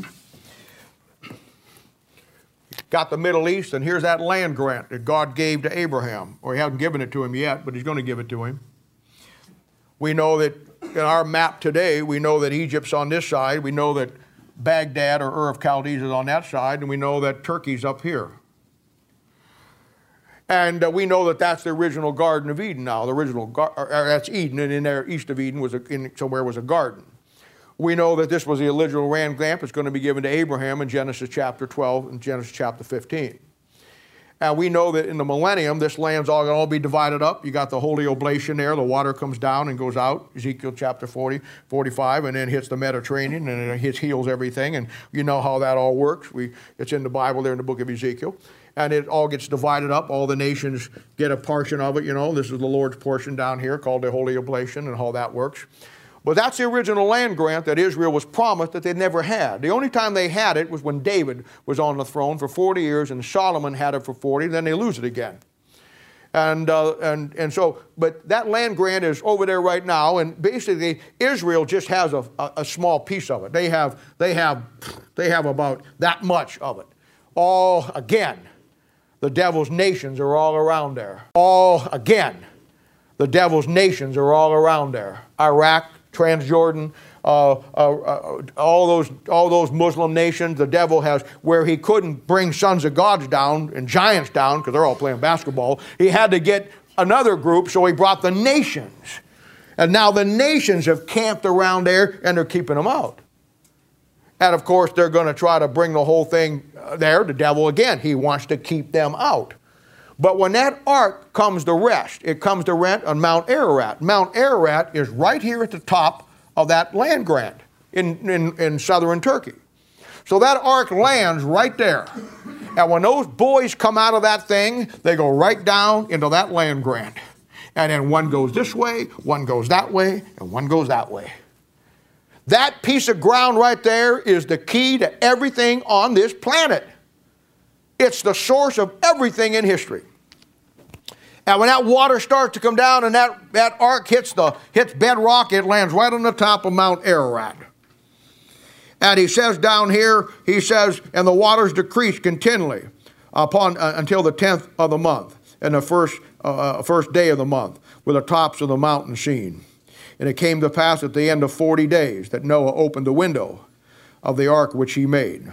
Got the Middle East, and here's that land grant that God gave to Abraham. Or he hasn't given it to him yet, but he's going to give it to him. We know that in our map today, we know that Egypt's on this side. We know that Baghdad or Ur of Chaldees is on that side, and we know that Turkey's up here. And we know that that's the original Garden of Eden now. The original, that's Eden, and in there, east of Eden, somewhere was a garden. We know that this was the original land grant that's going to be given to Abraham in Genesis chapter 12 and Genesis chapter 15. And we know that in the millennium, this land's all going to be divided up. You got the Holy Oblation there. The water comes down and goes out, Ezekiel chapter 40, 45, and then hits the Mediterranean, and it heals everything. And you know how that all works. It's in the Bible there in the book of Ezekiel. And it all gets divided up. All the nations get a portion of it. This is the Lord's portion down here called the Holy Oblation and how that works. But that's the original land grant that Israel was promised that they never had. The only time they had it was when David was on the throne for 40 years and Solomon had it for 40, then they lose it again. But that land grant is over there right now, and basically Israel just has a small piece of it. They have about that much of it. All again, the devil's nations are all around there. The devil's nations are all around there. Iraq, Transjordan, all those Muslim nations, the devil has, where he couldn't bring sons of gods down and giants down because they're all playing basketball, he had to get another group, so he brought the nations. And now the nations have camped around there and they're keeping them out. And of course, they're going to try to bring the whole thing there. The devil, again, he wants to keep them out. But when that ark comes to rest, it comes to rest on Mount Ararat. Mount Ararat is right here at the top of that land grant in southern Turkey. So that ark lands right there. And when those boys come out of that thing, they go right down into that land grant. And then one goes this way, one goes that way, and one goes that way. That piece of ground right there is the key to everything on this planet. It's the source of everything in history. And when that water starts to come down and that ark hits bedrock, it lands right on the top of Mount Ararat. And he says down here, he says, and the waters decreased continually until the 10th of the month, and the first day of the month, with the tops of the mountain seen. And it came to pass at the end of 40 days that Noah opened the window of the ark which he made.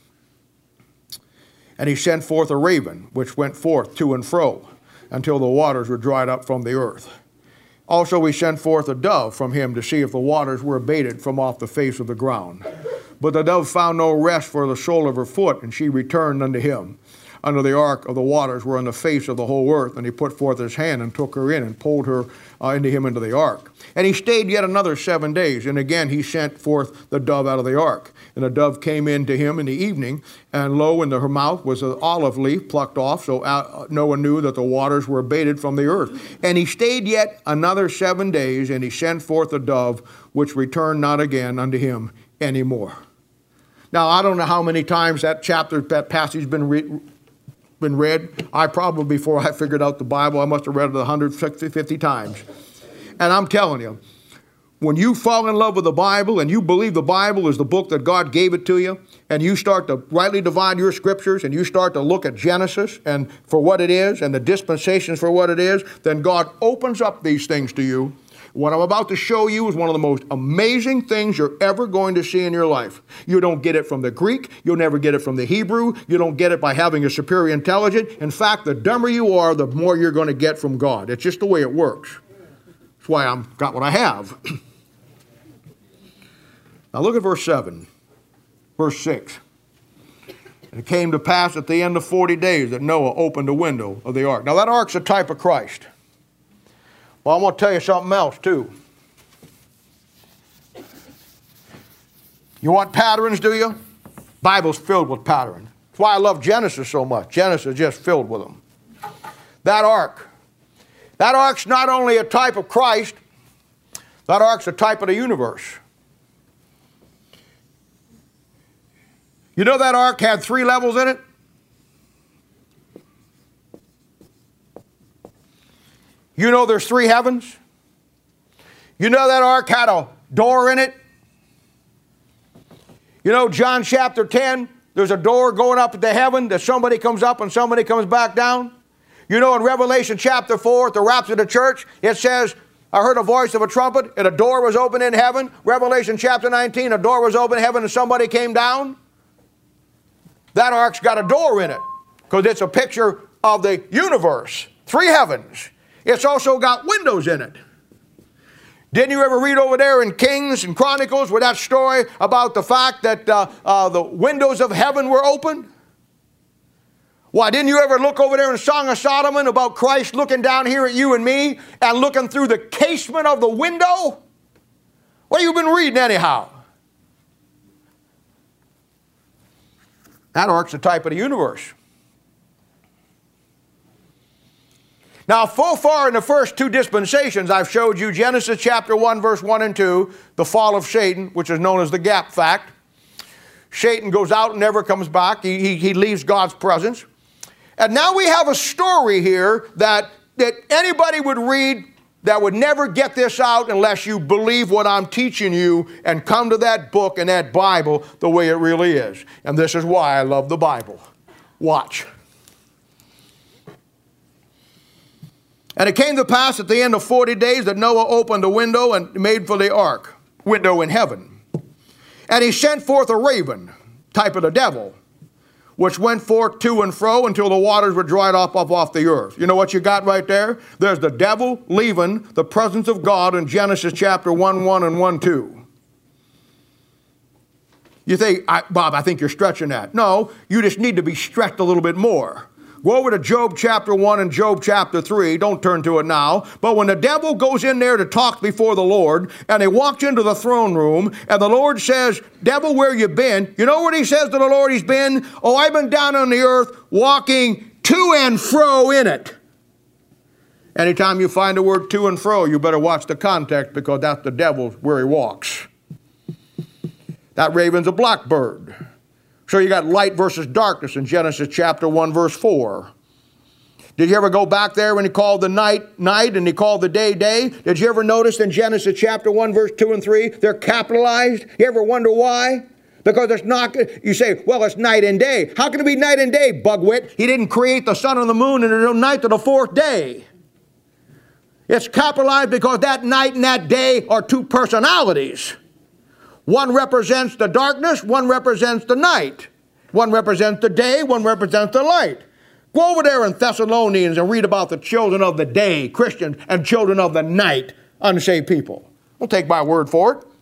And he sent forth a raven, which went forth to and fro, until the waters were dried up from the earth. Also he sent forth a dove from him to see if the waters were abated from off the face of the ground. But the dove found no rest for the sole of her foot, and she returned unto him. Under the ark of the waters were on the face of the whole earth, and he put forth his hand and took her in and pulled her into the ark. And he stayed yet another 7 days, and again he sent forth the dove out of the ark. And the dove came in to him in the evening, and lo, in her mouth was an olive leaf plucked off, so Noah knew that the waters were abated from the earth. And he stayed yet another 7 days, and he sent forth the dove, which returned not again unto him any more. Now, I don't know how many times that passage has been read. I probably, before I figured out the Bible, I must have read it 150 times. And I'm telling you, when you fall in love with the Bible and you believe the Bible is the book that God gave it to you, and you start to rightly divide your scriptures, and you start to look at Genesis and for what it is, and the dispensations for what it is, then God opens up these things to you. What I'm about to show you is one of the most amazing things you're ever going to see in your life. You don't get it from the Greek. You'll never get it from the Hebrew. You don't get it by having a superior intelligence. In fact, the dumber you are, the more you're going to get from God. It's just the way it works. That's why I've got what I have. Now look at verse 7. Verse 6. And it came to pass at the end of 40 days that Noah opened the window of the ark. Now that ark's a type of Christ. Well, I'm going to tell you something else, too. You want patterns, do you? Bible's filled with patterns. That's why I love Genesis so much. Genesis is just filled with them. That ark's not only a type of Christ, that ark's a type of the universe. You know that ark had 3 levels in it? You know there's 3 heavens? You know that ark had a door in it? You know John chapter 10, there's a door going up to heaven that somebody comes up and somebody comes back down? You know in Revelation chapter 4, at the rapture of the church, it says, I heard a voice of a trumpet and a door was open in heaven. Revelation chapter 19, a door was open in heaven and somebody came down. That ark's got a door in it because it's a picture of the universe. 3 heavens. It's also got windows in it. Didn't you ever read over there in Kings and Chronicles with that story about the fact that the windows of heaven were open? Why, didn't you ever look over there in Song of Solomon about Christ looking down here at you and me and looking through the casement of the window? What have you been reading anyhow? That ark's a type of the universe. Now, so far in the first 2 dispensations, I've showed you Genesis chapter 1, verse 1 and 2, the fall of Satan, which is known as the gap fact. Satan goes out and never comes back. He leaves God's presence. And now we have a story here that anybody would read that would never get this out unless you believe what I'm teaching you and come to that book and that Bible the way it really is. And this is why I love the Bible. Watch. And it came to pass at the end of 40 days that Noah opened a window and made for the ark, window in heaven. And he sent forth a raven, type of the devil, which went forth to and fro until the waters were dried up off the earth. You know what you got right there? There's the devil leaving the presence of God in Genesis chapter 1:1 and 1:2. You think, Bob, I think you're stretching that. No, you just need to be stretched a little bit more. Go over to Job chapter 1 and Job chapter 3. Don't turn to it now. But when the devil goes in there to talk before the Lord, and he walks into the throne room, and the Lord says, devil, where you been? You know what he says to the Lord he's been? Oh, I've been down on the earth walking to and fro in it. Anytime you find the word to and fro, you better watch the context because that's the devil where he walks. That raven's a blackbird. So you got light versus darkness in Genesis chapter 1, verse 4. Did you ever go back there when he called the night, night, and he called the day, day? Did you ever notice in Genesis chapter 1, verse 2 and 3, they're capitalized? You ever wonder why? Because it's not, you say, well, it's night and day. How can it be night and day, bugwit? He didn't create the sun and the moon and the night to the fourth day. It's capitalized because that night and that day are two personalities. One represents the darkness, one represents the night. One represents the day, one represents the light. Go over there in Thessalonians and read about the children of the day, Christians, and children of the night, unsaved people. Don't take my word for it.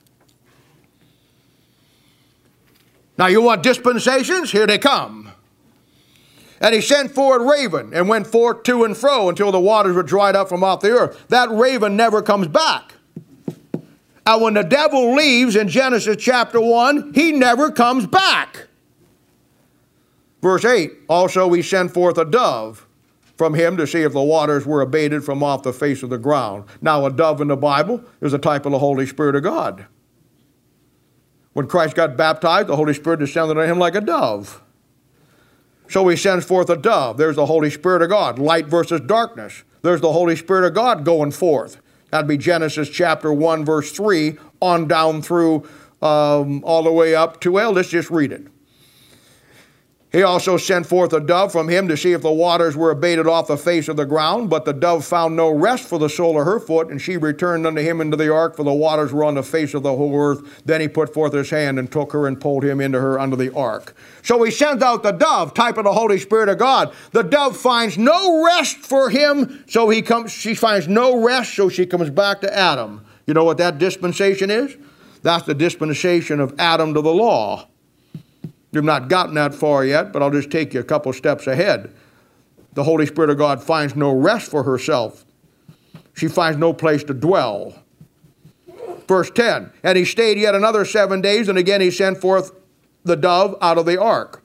Now you want dispensations? Here they come. And he sent forth a raven and went forth to and fro until the waters were dried up from off the earth. That raven never comes back. And when the devil leaves in Genesis chapter 1, he never comes back. Verse 8, also he sent forth a dove from him to see if the waters were abated from off the face of the ground. Now a dove in the Bible is a type of the Holy Spirit of God. When Christ got baptized, the Holy Spirit descended on him like a dove. So he sends forth a dove. There's the Holy Spirit of God. Light versus darkness. There's the Holy Spirit of God going forth. That'd be Genesis chapter 1, verse 3, on down through all the way up to, well, let's just read it. He also sent forth a dove from him to see if the waters were abated off the face of the ground. But the dove found no rest for the sole of her foot, and she returned unto him into the ark, for the waters were on the face of the whole earth. Then he put forth his hand and took her and pulled him into her under the ark. So he sends out the dove, type of the Holy Spirit of God. The dove finds no rest for him, so she finds no rest, so she comes back to Adam. You know what that dispensation is? That's the dispensation of Adam to the law. You've not gotten that far yet, but I'll just take you a couple steps ahead. The Holy Spirit of God finds no rest for herself. She finds no place to dwell. Verse 10, and he stayed yet another 7 days, and again he sent forth the dove out of the ark.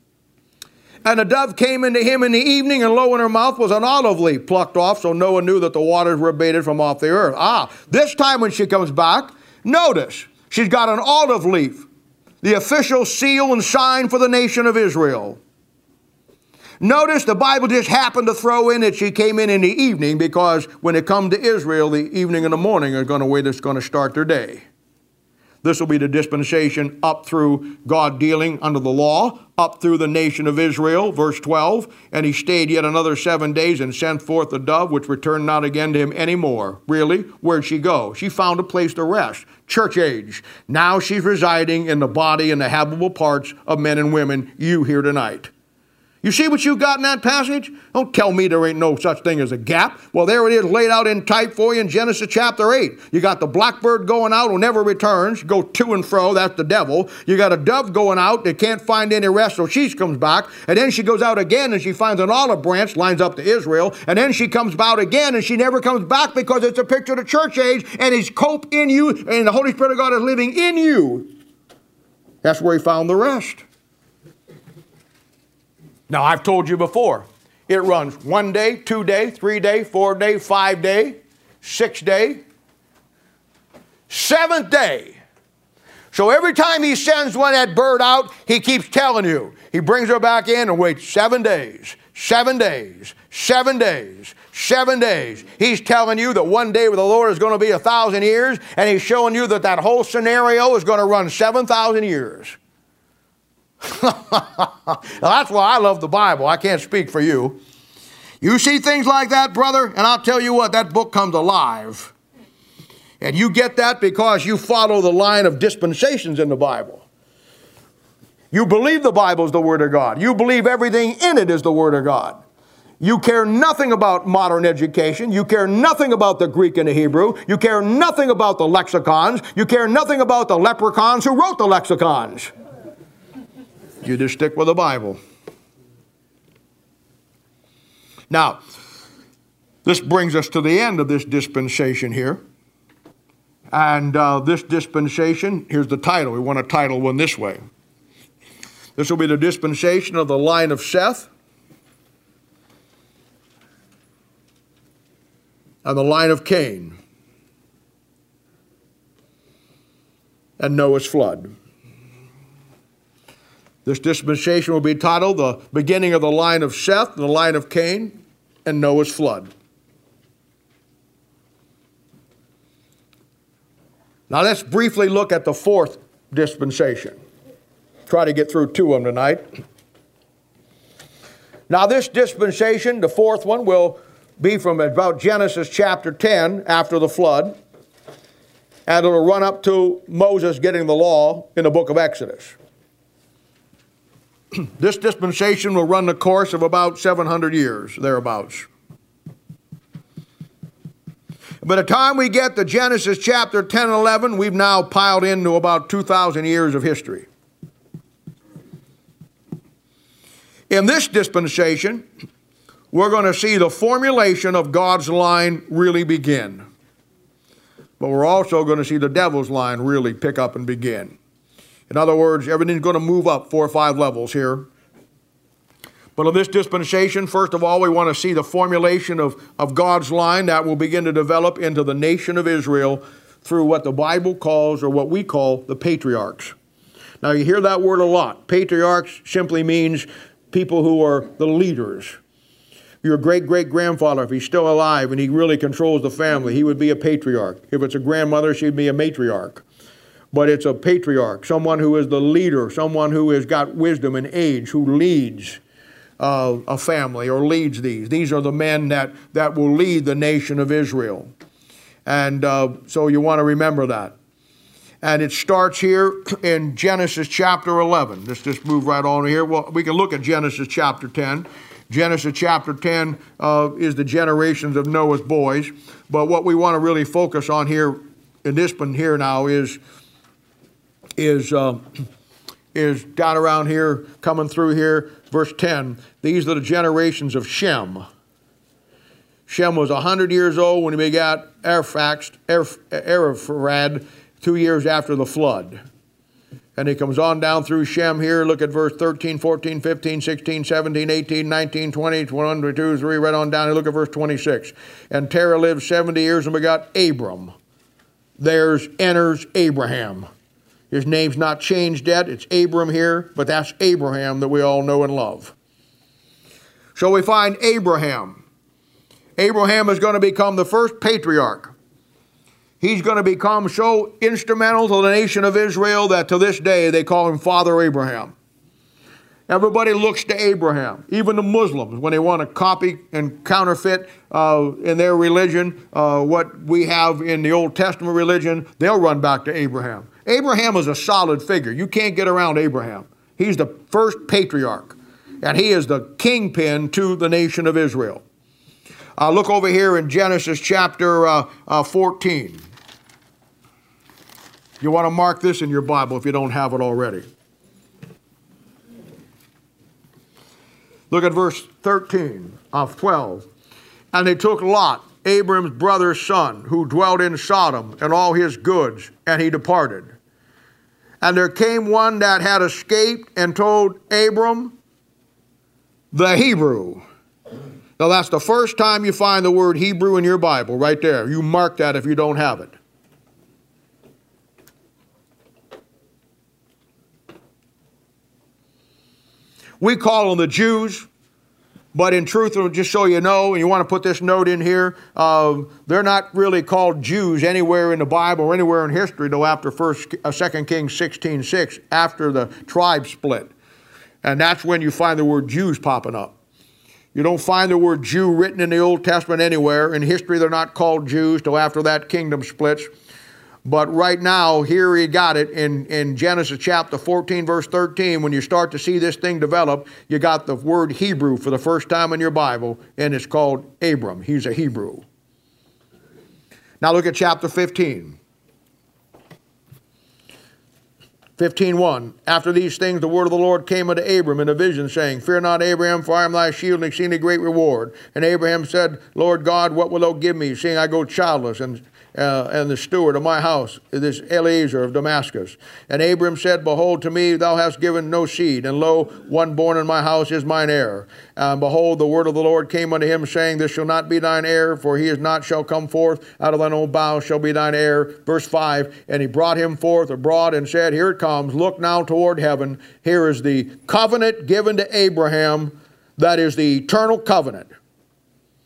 And the dove came into him in the evening, and lo, in her mouth was an olive leaf plucked off, so Noah knew that the waters were abated from off the earth. This time when she comes back, notice, she's got an olive leaf. The official seal and sign for the nation of Israel. Notice the Bible just happened to throw in that she came in the evening, because when it comes to Israel, the evening and the morning are going to wait. It's going to start their day. This will be the dispensation up through God dealing under the law, up through the nation of Israel. Verse 12, and he stayed yet another 7 days and sent forth the dove, which returned not again to him any more. Really? Where'd she go? She found a place to rest. Church age. Now she's residing in the body and the habitable parts of men and women, you here tonight. You see what you got in that passage? Don't tell me there ain't no such thing as a gap. Well, there it is laid out in type for you in Genesis chapter 8. You got the blackbird going out who never returns, go to and fro, that's the devil. You got a dove going out that can't find any rest, so she comes back. And then she goes out again and she finds an olive branch, lines up to Israel. And then she comes out again and she never comes back, because it's a picture of the church age, and his cope in you, and the Holy Spirit of God is living in you. That's where he found the rest. Now, I've told you before, it runs 1 day, 2 day, 3 day, 4 day, 5 day, 6 day, 7th day. So every time he sends that bird out, he keeps telling you. He brings her back in and waits 7 days, 7 days, 7 days, 7 days. He's telling you that one day with the Lord is going to be 1,000 years, and he's showing you that that whole scenario is going to run 7,000 years. Now, that's why I love the Bible. I can't speak for you. You see things like that, brother, and I'll tell you what, that book comes alive. And you get that because you follow the line of dispensations in the Bible. You believe the Bible is the Word of God. You believe everything in it is the Word of God. You care nothing about modern education. You care nothing about the Greek and the Hebrew. You care nothing about the lexicons. You care nothing about the leprechauns who wrote the lexicons. You just stick with the Bible. Now, this brings us to the end of this dispensation here. And this dispensation, here's the title. We want to title one this way. This will be the dispensation of the line of Seth and the line of Cain and Noah's flood. This dispensation will be titled the beginning of the line of Seth and the line of Cain, and Noah's flood. Now let's briefly look at the fourth dispensation. Try to get through two of them tonight. Now this dispensation, the fourth one, will be from about Genesis chapter 10 after the flood, and it'll run up to Moses getting the law in the book of Exodus. This dispensation will run the course of about 700 years, thereabouts. By the time we get to Genesis chapter 10 and 11, we've now piled into about 2,000 years of history. In this dispensation, we're going to see the formulation of God's line really begin. But we're also going to see the devil's line really pick up and begin. In other words, everything's going to move up 4 or 5 levels here. But in this dispensation, first of all, we want to see the formulation of God's line that will begin to develop into the nation of Israel through what the Bible calls, or what we call, the patriarchs. Now, you hear that word a lot. Patriarchs simply means people who are the leaders. Your great-great-grandfather, if he's still alive and he really controls the family, he would be a patriarch. If it's a grandmother, she'd be a matriarch. But it's a patriarch, someone who is the leader, someone who has got wisdom and age, who leads a family or leads these. These are the men that will lead the nation of Israel. And so you want to remember that. And it starts here in Genesis chapter 11. Let's just move right on here. Well, we can look at Genesis chapter 10. Genesis chapter 10 is the generations of Noah's boys. But what we want to really focus on here in this one here now is down around here, coming through here, verse 10. These are the generations of Shem. Shem was 100 years old when he begat Arphaxad 2 years after the flood. And he comes on down through Shem here. Look at verse 13, 14, 15, 16, 17, 18, 19, 20, 21, 22, 3, right on down. And look at verse 26. And Terah lived 70 years and begot Abram. There's enters Abraham. His name's not changed yet. It's Abram here, but that's Abraham that we all know and love. So we find Abraham. Abraham is going to become the first patriarch. He's going to become so instrumental to the nation of Israel that to this day they call him Father Abraham. Everybody looks to Abraham. Even the Muslims, when they want to copy and counterfeit in their religion what we have in the Old Testament religion, they'll run back to Abraham. Abraham is a solid figure. You can't get around Abraham. He's the first patriarch, and he is the kingpin to the nation of Israel. Look over here in Genesis chapter 14. You want to mark this in your Bible if you don't have it already. Look at verse 13 of 12. And they took Lot, Abram's brother's son, who dwelt in Sodom, and all his goods, and he departed. And there came one that had escaped and told Abram, the Hebrew. Now that's the first time you find the word Hebrew in your Bible, right there. You mark that if you don't have it. We call them the Jews, but in truth, just so you know, and you want to put this note in here, they're not really called Jews anywhere in the Bible or anywhere in history, though after 2 Kings 16:6, after the tribe split. And that's when you find the word Jews popping up. You don't find the word Jew written in the Old Testament anywhere. In history, they're not called Jews till after that kingdom splits. But right now, here he got it in Genesis chapter 14, verse 13. When you start to see this thing develop, you got the word Hebrew for the first time in your Bible, and it's called Abram. He's a Hebrew. Now look at chapter 15. 15:1. After these things, the word of the Lord came unto Abram in a vision, saying, Fear not, Abraham, for I am thy shield and exceedingly great reward. And Abraham said, Lord God, what wilt thou give me, seeing I go childless, and the steward of my house, this Eliezer of Damascus? And Abram said, Behold, to me thou hast given no seed, and lo, one born in my house is mine heir. And behold, the word of the Lord came unto him, saying, This shall not be thine heir, for he is not shall come forth out of thine own bowels shall be thine heir. Verse 5, and he brought him forth abroad and said, Here it comes, look now toward heaven. Here is the covenant given to Abraham, that is the eternal covenant.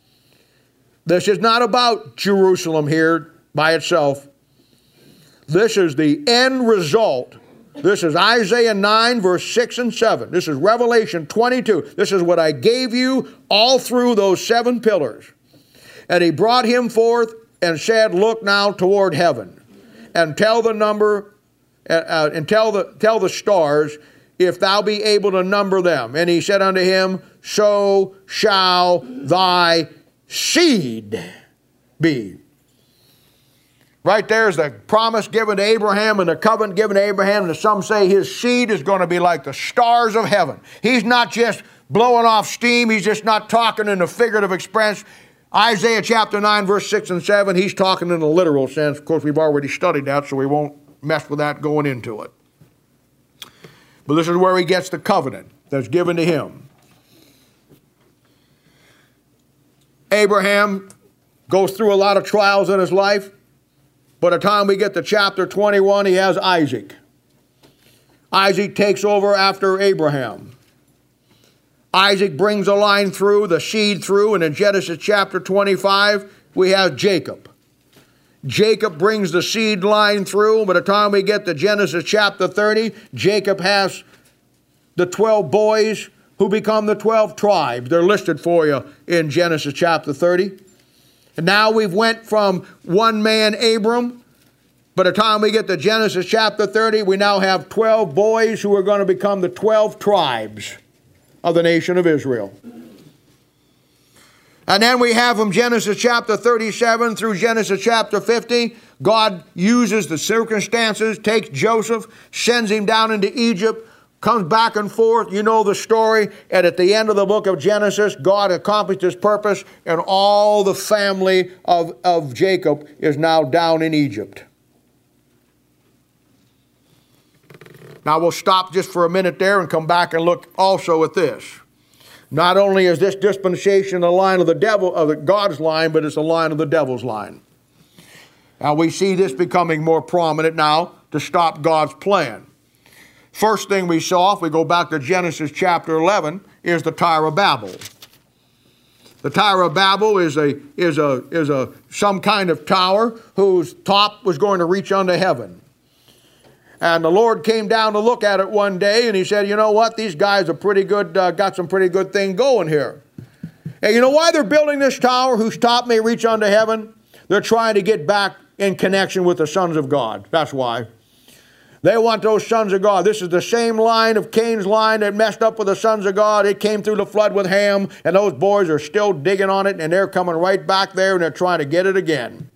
This is not about Jerusalem here by itself. This is the end result. This is Isaiah 9, verse 6 and 7. This is Revelation 22. This is what I gave you all through those 7 pillars. And he brought him forth and said, look now toward heaven, and tell the number, and tell the stars, if thou be able to number them. And he said unto him, so shall thy seed be. Right there is the promise given to Abraham and the covenant given to Abraham. And some say his seed is going to be like the stars of heaven. He's not just blowing off steam. He's just not talking in a figurative expression. Isaiah chapter 9, verse 6 and 7, he's talking in a literal sense. Of course, we've already studied that, so we won't mess with that going into it. But this is where he gets the covenant that's given to him. Abraham goes through a lot of trials in his life. By the time we get to chapter 21, he has Isaac. Isaac takes over after Abraham. Isaac brings a line through, the seed through, and in Genesis chapter 25, we have Jacob. Jacob brings the seed line through. By the time we get to Genesis chapter 30, Jacob has the 12 boys who become the 12 tribes. They're listed for you in Genesis chapter 30. And now we've went from one man, Abram. By the time we get to Genesis chapter 30, we now have 12 boys who are going to become the 12 tribes of the nation of Israel. And then we have from Genesis chapter 37 through Genesis chapter 50, God uses the circumstances, takes Joseph, sends him down into Egypt, comes back and forth. You know the story. And at the end of the book of Genesis, God accomplished his purpose, and all the family of Jacob is now down in Egypt. Now we'll stop just for a minute there and come back and look also at this. Not only is this dispensation the line of the devil, of God's line, but it's the line of the devil's line. Now we see this becoming more prominent now to stop God's plan. First thing we saw, if we go back to Genesis chapter 11, is the Tower of Babel. The Tower of Babel is some kind of tower whose top was going to reach unto heaven. And the Lord came down to look at it one day, and he said, you know what? These guys are pretty good, got some pretty good thing going here. And you know why they're building this tower whose top may reach unto heaven? They're trying to get back in connection with the sons of God. That's why. They want those sons of God. This is the same line of Cain's line that messed up with the sons of God. It came through the flood with Ham, and those boys are still digging on it, and they're coming right back there, and they're trying to get it again.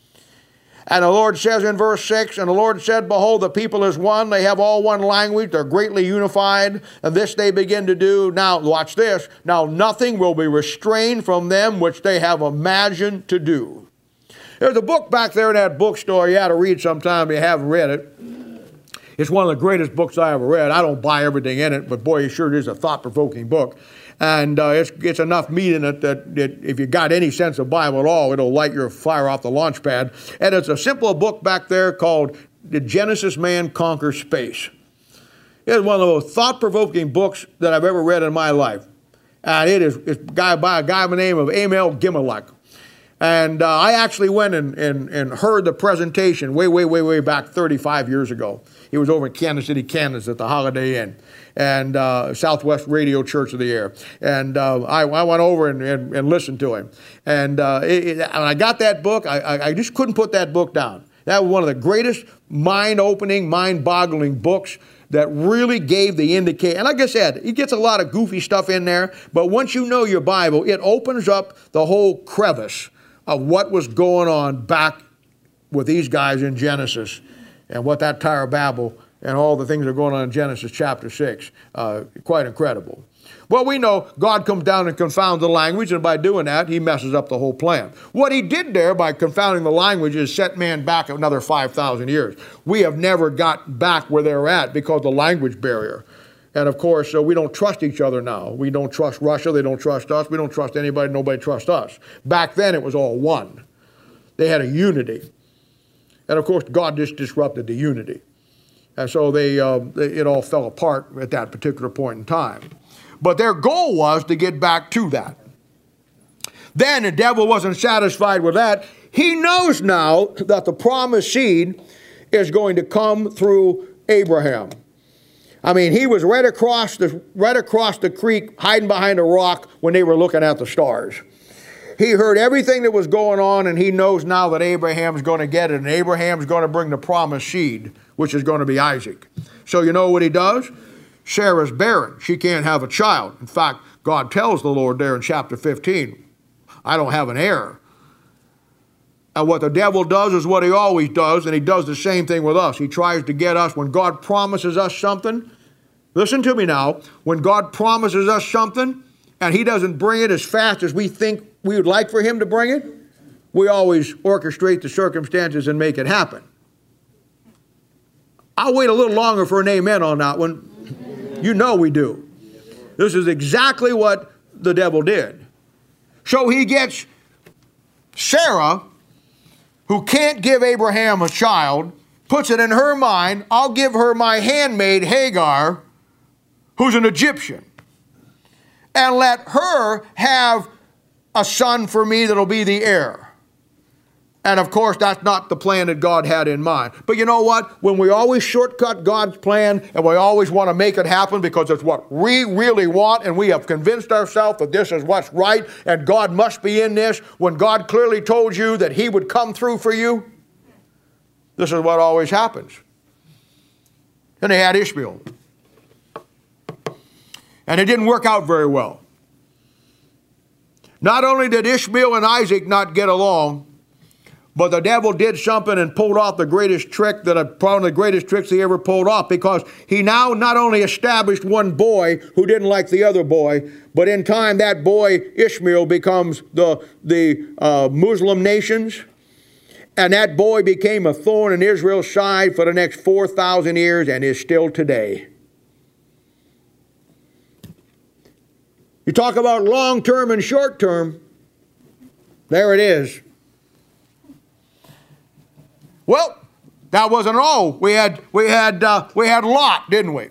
And the Lord says in verse 6, and the Lord said, behold, the people is one. They have all one language. They're greatly unified. And this they begin to do. Now, watch this. Now, nothing will be restrained from them which they have imagined to do. There's a book back there in that bookstore you ought to read sometime if you haven't read it. It's one of the greatest books I ever read. I don't buy everything in it, but boy, it sure is a thought-provoking book. And it's enough meat in it that if you got any sense of Bible at all, it'll light your fire off the launch pad. And it's a simple book back there called Did Genesis Man Conquer Space? It's one of those thought-provoking books that I've ever read in my life. And it's by a guy by the name of Emil Gimelech. And I actually went and heard the presentation way back 35 years ago. He was over in Kansas City, Kansas at the Holiday Inn and Southwest Radio Church of the Air. And I went over and listened to him. And when I got that book, I just couldn't put that book down. That was one of the greatest mind-opening, mind-boggling books that really gave the indication. And like I said, it gets a lot of goofy stuff in there, but once you know your Bible, it opens up the whole crevice of what was going on back with these guys in Genesis and what that Tower of Babel and all the things that are going on in Genesis chapter 6. Quite incredible. Well, we know God comes down and confounds the language, and by doing that, he messes up the whole plan. What he did there by confounding the language is set man back another 5,000 years. We have never got back where they're at because of the language barrier. And of course, we don't trust each other now. We don't trust Russia. They don't trust us. We don't trust anybody. Nobody trusts us. Back then, it was all one. They had a unity. And of course, God just disrupted the unity. And so it all fell apart at that particular point in time. But their goal was to get back to that. Then the devil wasn't satisfied with that. He knows now that the promised seed is going to come through Abraham. I mean, he was right across the creek, hiding behind a rock when they were looking at the stars. He heard everything that was going on, and he knows now that Abraham's going to get it, and Abraham's going to bring the promised seed, which is going to be Isaac. So you know what he does? Sarah's barren. She can't have a child. In fact, God tells the Lord there in chapter 15, I don't have an heir. And what the devil does is what he always does, and he does the same thing with us. He tries to get us, when God promises us something, listen to me now, when God promises us something, and he doesn't bring it as fast as we think we would like for him to bring it, we always orchestrate the circumstances and make it happen. I'll wait a little longer for an amen on that one. You know we do. This is exactly what the devil did. So he gets Sarah, who can't give Abraham a child, puts it in her mind, I'll give her my handmaid Hagar, who's an Egyptian, and let her have a son for me that'll be the heir. And of course, that's not the plan that God had in mind. But you know what? When we always shortcut God's plan and we always want to make it happen because it's what we really want and we have convinced ourselves that this is what's right and God must be in this, when God clearly told you that he would come through for you, this is what always happens. And they had Ishmael. And it didn't work out very well. Not only did Ishmael and Isaac not get along, but the devil did something and pulled off the greatest trick one of the greatest tricks he ever pulled off, because he now not only established one boy who didn't like the other boy, but in time that boy Ishmael becomes the Muslim nations, and that boy became a thorn in Israel's side for the next 4,000 years and is still today. You talk about long-term and short-term, there it is. Well, that wasn't all. We had Lot, didn't we?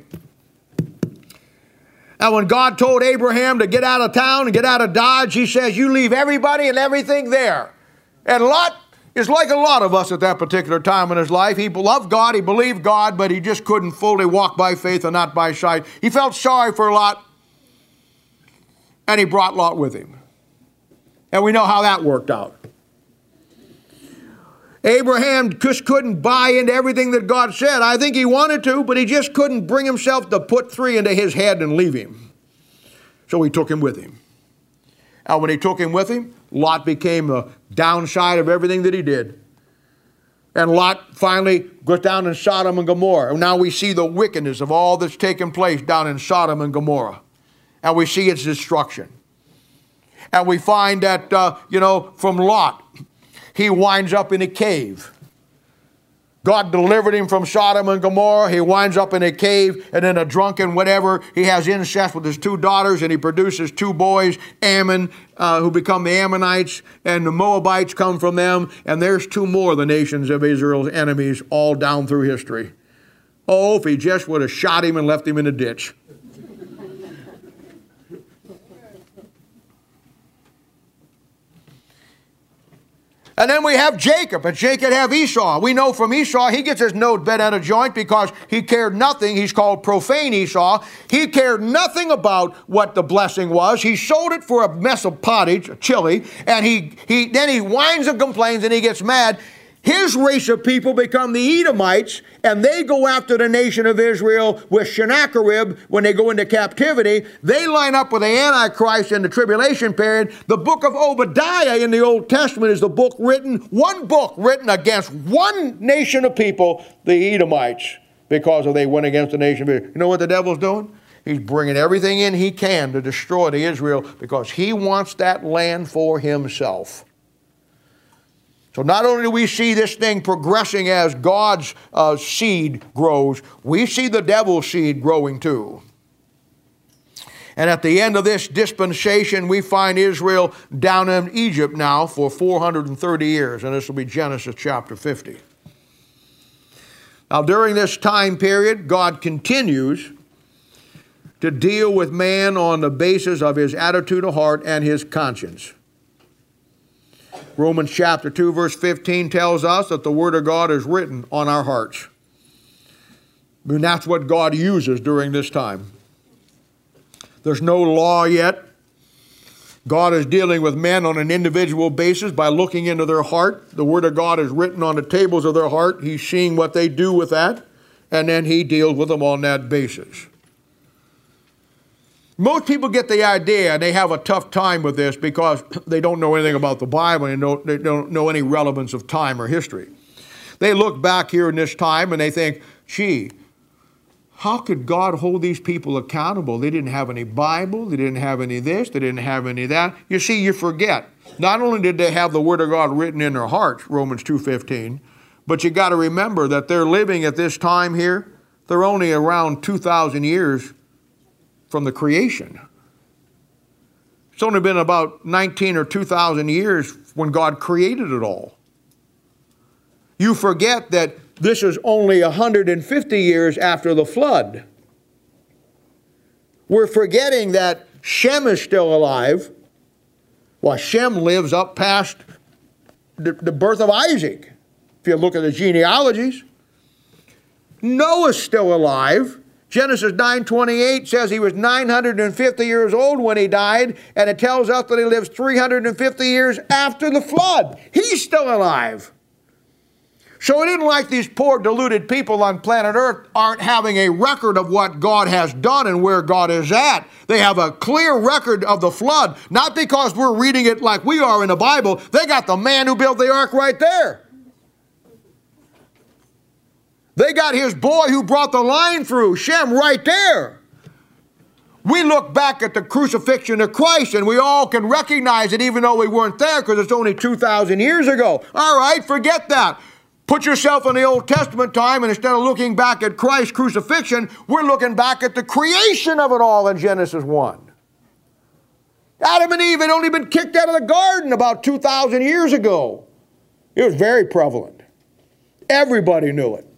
And when God told Abraham to get out of town and get out of Dodge, he says, you leave everybody and everything there. And Lot is like a lot of us at that particular time in his life. He loved God, he believed God, but he just couldn't fully walk by faith and not by sight. He felt sorry for Lot, and he brought Lot with him. And we know how that worked out. Abraham just couldn't buy into everything that God said. I think he wanted to, but he just couldn't bring himself to put 3 into his head and leave him. So he took him with him. And when he took him with him, Lot became the downside of everything that he did. And Lot finally goes down in Sodom and Gomorrah. And now we see the wickedness of all that's taken place down in Sodom and Gomorrah. And we see its destruction. And we find that, from Lot, he winds up in a cave. God delivered him from Sodom and Gomorrah. He winds up in a cave, and in a drunken whatever, he has incest with his 2 daughters, and he produces 2 boys, Ammon, who become the Ammonites, and the Moabites come from them, and there's 2 more of the nations of Israel's enemies all down through history. Oh, if he just would have shot him and left him in a ditch. And then we have Jacob, and Jacob have Esau. We know from Esau, he gets his nose bent out of joint because he cared nothing. He's called profane Esau. He cared nothing about what the blessing was. He sold it for a mess of pottage, a chili, and then he whines and complains and he gets mad. His race of people become the Edomites, and they go after the nation of Israel with Sennacherib when they go into captivity. They line up with the Antichrist in the tribulation period. The book of Obadiah in the Old Testament is one book written against one nation of people, the Edomites, because they went against the nation of Israel. You know what the devil's doing? He's bringing everything in he can to destroy the Israel because he wants that land for himself. So not only do we see this thing progressing as God's seed grows, we see the devil's seed growing too. And at the end of this dispensation, we find Israel down in Egypt now for 430 years. And this will be Genesis chapter 50. Now during this time period, God continues to deal with man on the basis of his attitude of heart and his conscience. Romans chapter 2 verse 15 tells us that the Word of God is written on our hearts. And that's what God uses during this time. There's no law yet. God is dealing with men on an individual basis by looking into their heart. The Word of God is written on the tables of their heart. He's seeing what they do with that, and then He deals with them on that basis. Most people get the idea, and they have a tough time with this because they don't know anything about the Bible and they don't know any relevance of time or history. They look back here in this time and they think, gee, how could God hold these people accountable? They didn't have any Bible. They didn't have any this. They didn't have any that. You see, you forget. Not only did they have the Word of God written in their hearts, Romans 2:15, but you got to remember that they're living at this time here. They're only around 2,000 years from the creation. It's only been about 19 or 2,000 years when God created it all. You forget that this is only 150 years after the flood. We're forgetting that Shem is still alive. Well, Shem lives up past the birth of Isaac. If you look at the genealogies. Noah's still alive. Genesis 9:28 says he was 950 years old when he died, and it tells us that he lives 350 years after the flood. He's still alive. So it isn't like these poor deluded people on planet Earth aren't having a record of what God has done and where God is at. They have a clear record of the flood, not because we're reading it like we are in the Bible. They got the man who built the ark right there. They got his boy who brought the line through, Shem, right there. We look back at the crucifixion of Christ and we all can recognize it even though we weren't there because it's only 2,000 years ago. All right, forget that. Put yourself in the Old Testament time, and instead of looking back at Christ's crucifixion, we're looking back at the creation of it all in Genesis 1. Adam and Eve had only been kicked out of the garden about 2,000 years ago. It was very prevalent. Everybody knew it.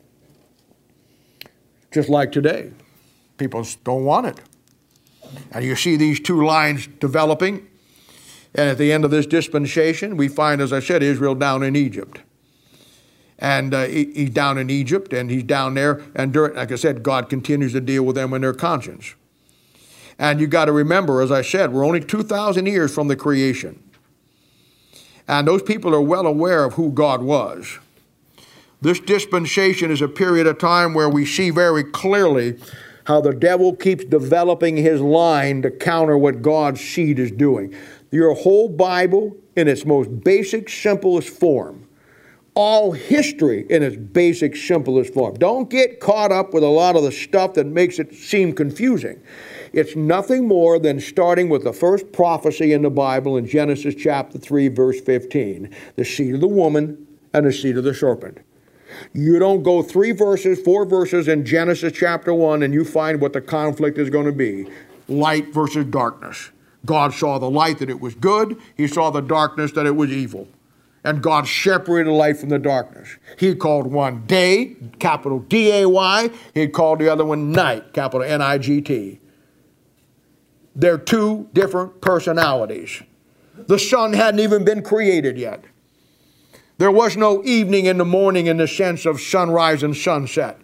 Just like today. People don't want it. And you see these two lines developing. And at the end of this dispensation, we find, as I said, Israel down in Egypt. And he's down in Egypt, and he's down there. And like I said, God continues to deal with them in their conscience. And you got to remember, as I said, we're only 2,000 years from the creation. And those people are well aware of who God was. This dispensation is a period of time where we see very clearly how the devil keeps developing his line to counter what God's seed is doing. Your whole Bible in its most basic, simplest form. All history in its basic, simplest form. Don't get caught up with a lot of the stuff that makes it seem confusing. It's nothing more than starting with the first prophecy in the Bible in Genesis chapter 3, verse 15. The seed of the woman and the seed of the serpent. You don't go 3 verses, 4 verses in Genesis chapter 1 and you find what the conflict is going to be. Light versus darkness. God saw the light that it was good. He saw the darkness that it was evil. And God separated the light from the darkness. He called one day, capital D-A-Y. He called the other one night, capital N-I-G-T. They're two different personalities. The sun hadn't even been created yet. There was no evening and the morning in the sense of sunrise and sunset.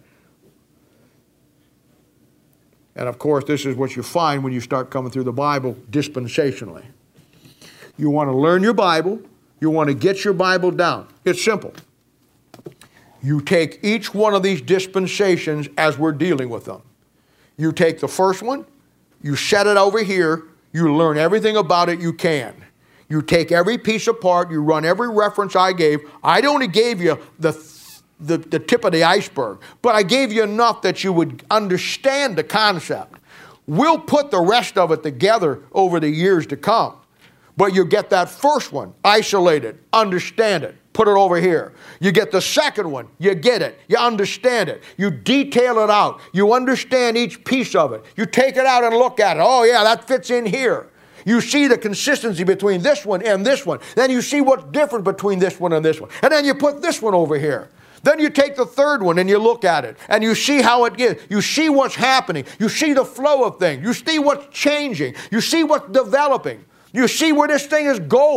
And of course, this is what you find when you start coming through the Bible dispensationally. You want to learn your Bible. You want to get your Bible down. It's simple. You take each one of these dispensations as we're dealing with them. You take the first one, you set it over here, you learn everything about it you can. You take every piece apart, you run every reference I gave. I only gave you the tip of the iceberg, but I gave you enough that you would understand the concept. We'll put the rest of it together over the years to come. But you get that first one, isolate it, understand it, put it over here. You get the second one, you get it, you understand it. You detail it out. You understand each piece of it. You take it out and look at it. Oh yeah, that fits in here. You see the consistency between this one and this one. Then you see what's different between this one and this one. And then you put this one over here. Then you take the third one and you look at it and you see how it is. You see what's happening. You see the flow of things. You see what's changing. You see what's developing. You see where this thing is going.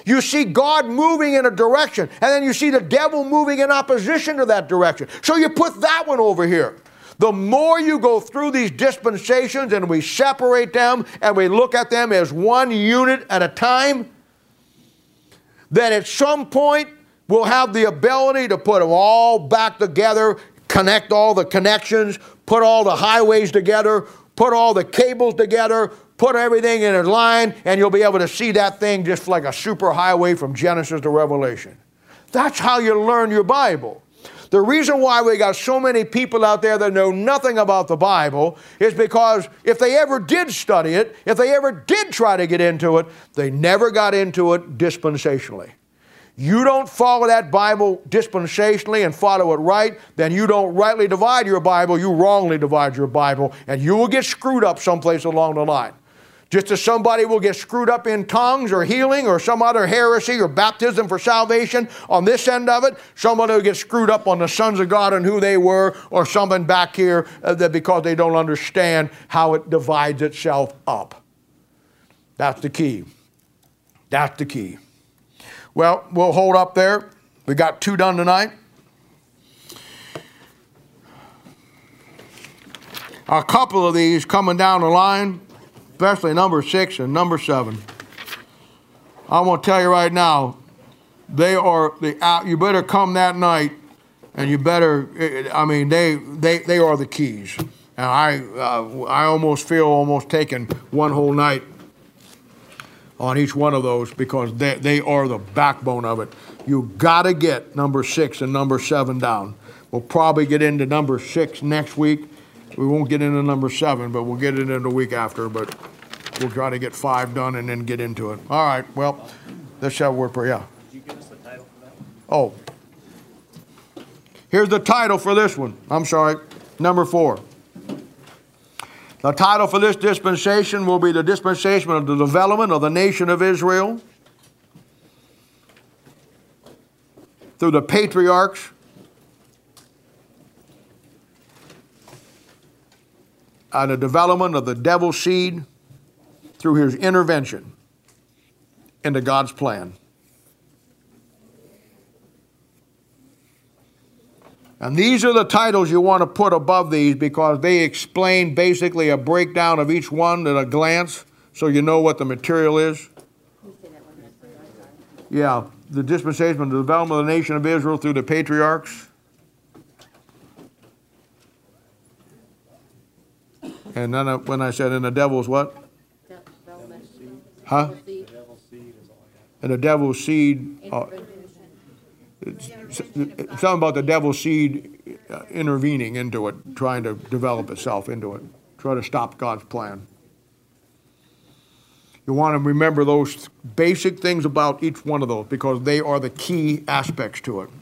You see God moving in a direction, and then you see the devil moving in opposition to that direction. So you put that one over here. The more you go through these dispensations and we separate them and we look at them as one unit at a time, then at some point we'll have the ability to put them all back together, connect all the connections, put all the highways together, put all the cables together, put everything in a line, and you'll be able to see that thing just like a super highway from Genesis to Revelation. That's how you learn your Bible. The reason why we got so many people out there that know nothing about the Bible is because if they ever did study it, if they ever did try to get into it, they never got into it dispensationally. You don't follow that Bible dispensationally and follow it right, then you don't rightly divide your Bible, you wrongly divide your Bible, and you will get screwed up someplace along the line. Just as somebody will get screwed up in tongues or healing or some other heresy or baptism for salvation on this end of it, somebody will get screwed up on the sons of God and who they were, or something back here because they don't understand how it divides itself up. That's the key. That's the key. Well, we'll hold up there. We got 2 done tonight. A couple of these coming down the line, especially number 6 and number 7. I'm going to tell you right now, they are you better come that night, and you better. I mean, they are the keys. And I almost feel taking one whole night on each one of those because they are the backbone of it. You got to get number 6 and number 7 down. We'll probably get into number 6 next week. We won't get into number 7, but we'll get it in the week after. But we'll try to get 5 done and then get into it. All right. Well, let's have a word prayer. Yeah. Did you give us the title for that? Oh. Here's the title for this one. I'm sorry. Number 4. The title for this dispensation will be the dispensation of the development of the nation of Israel through the patriarchs and the development of the devil's seed through his intervention into God's plan. And these are the titles you want to put above these because they explain basically a breakdown of each one at a glance so you know what the material is. Yeah, the dispensation of the development of the nation of Israel through the patriarchs. And then when I said in the devil's what? Huh? And the devil's seed. Something about the devil's seed intervening into it, trying to develop itself into it, try to stop God's plan. You want to remember those basic things about each one of those because they are the key aspects to it.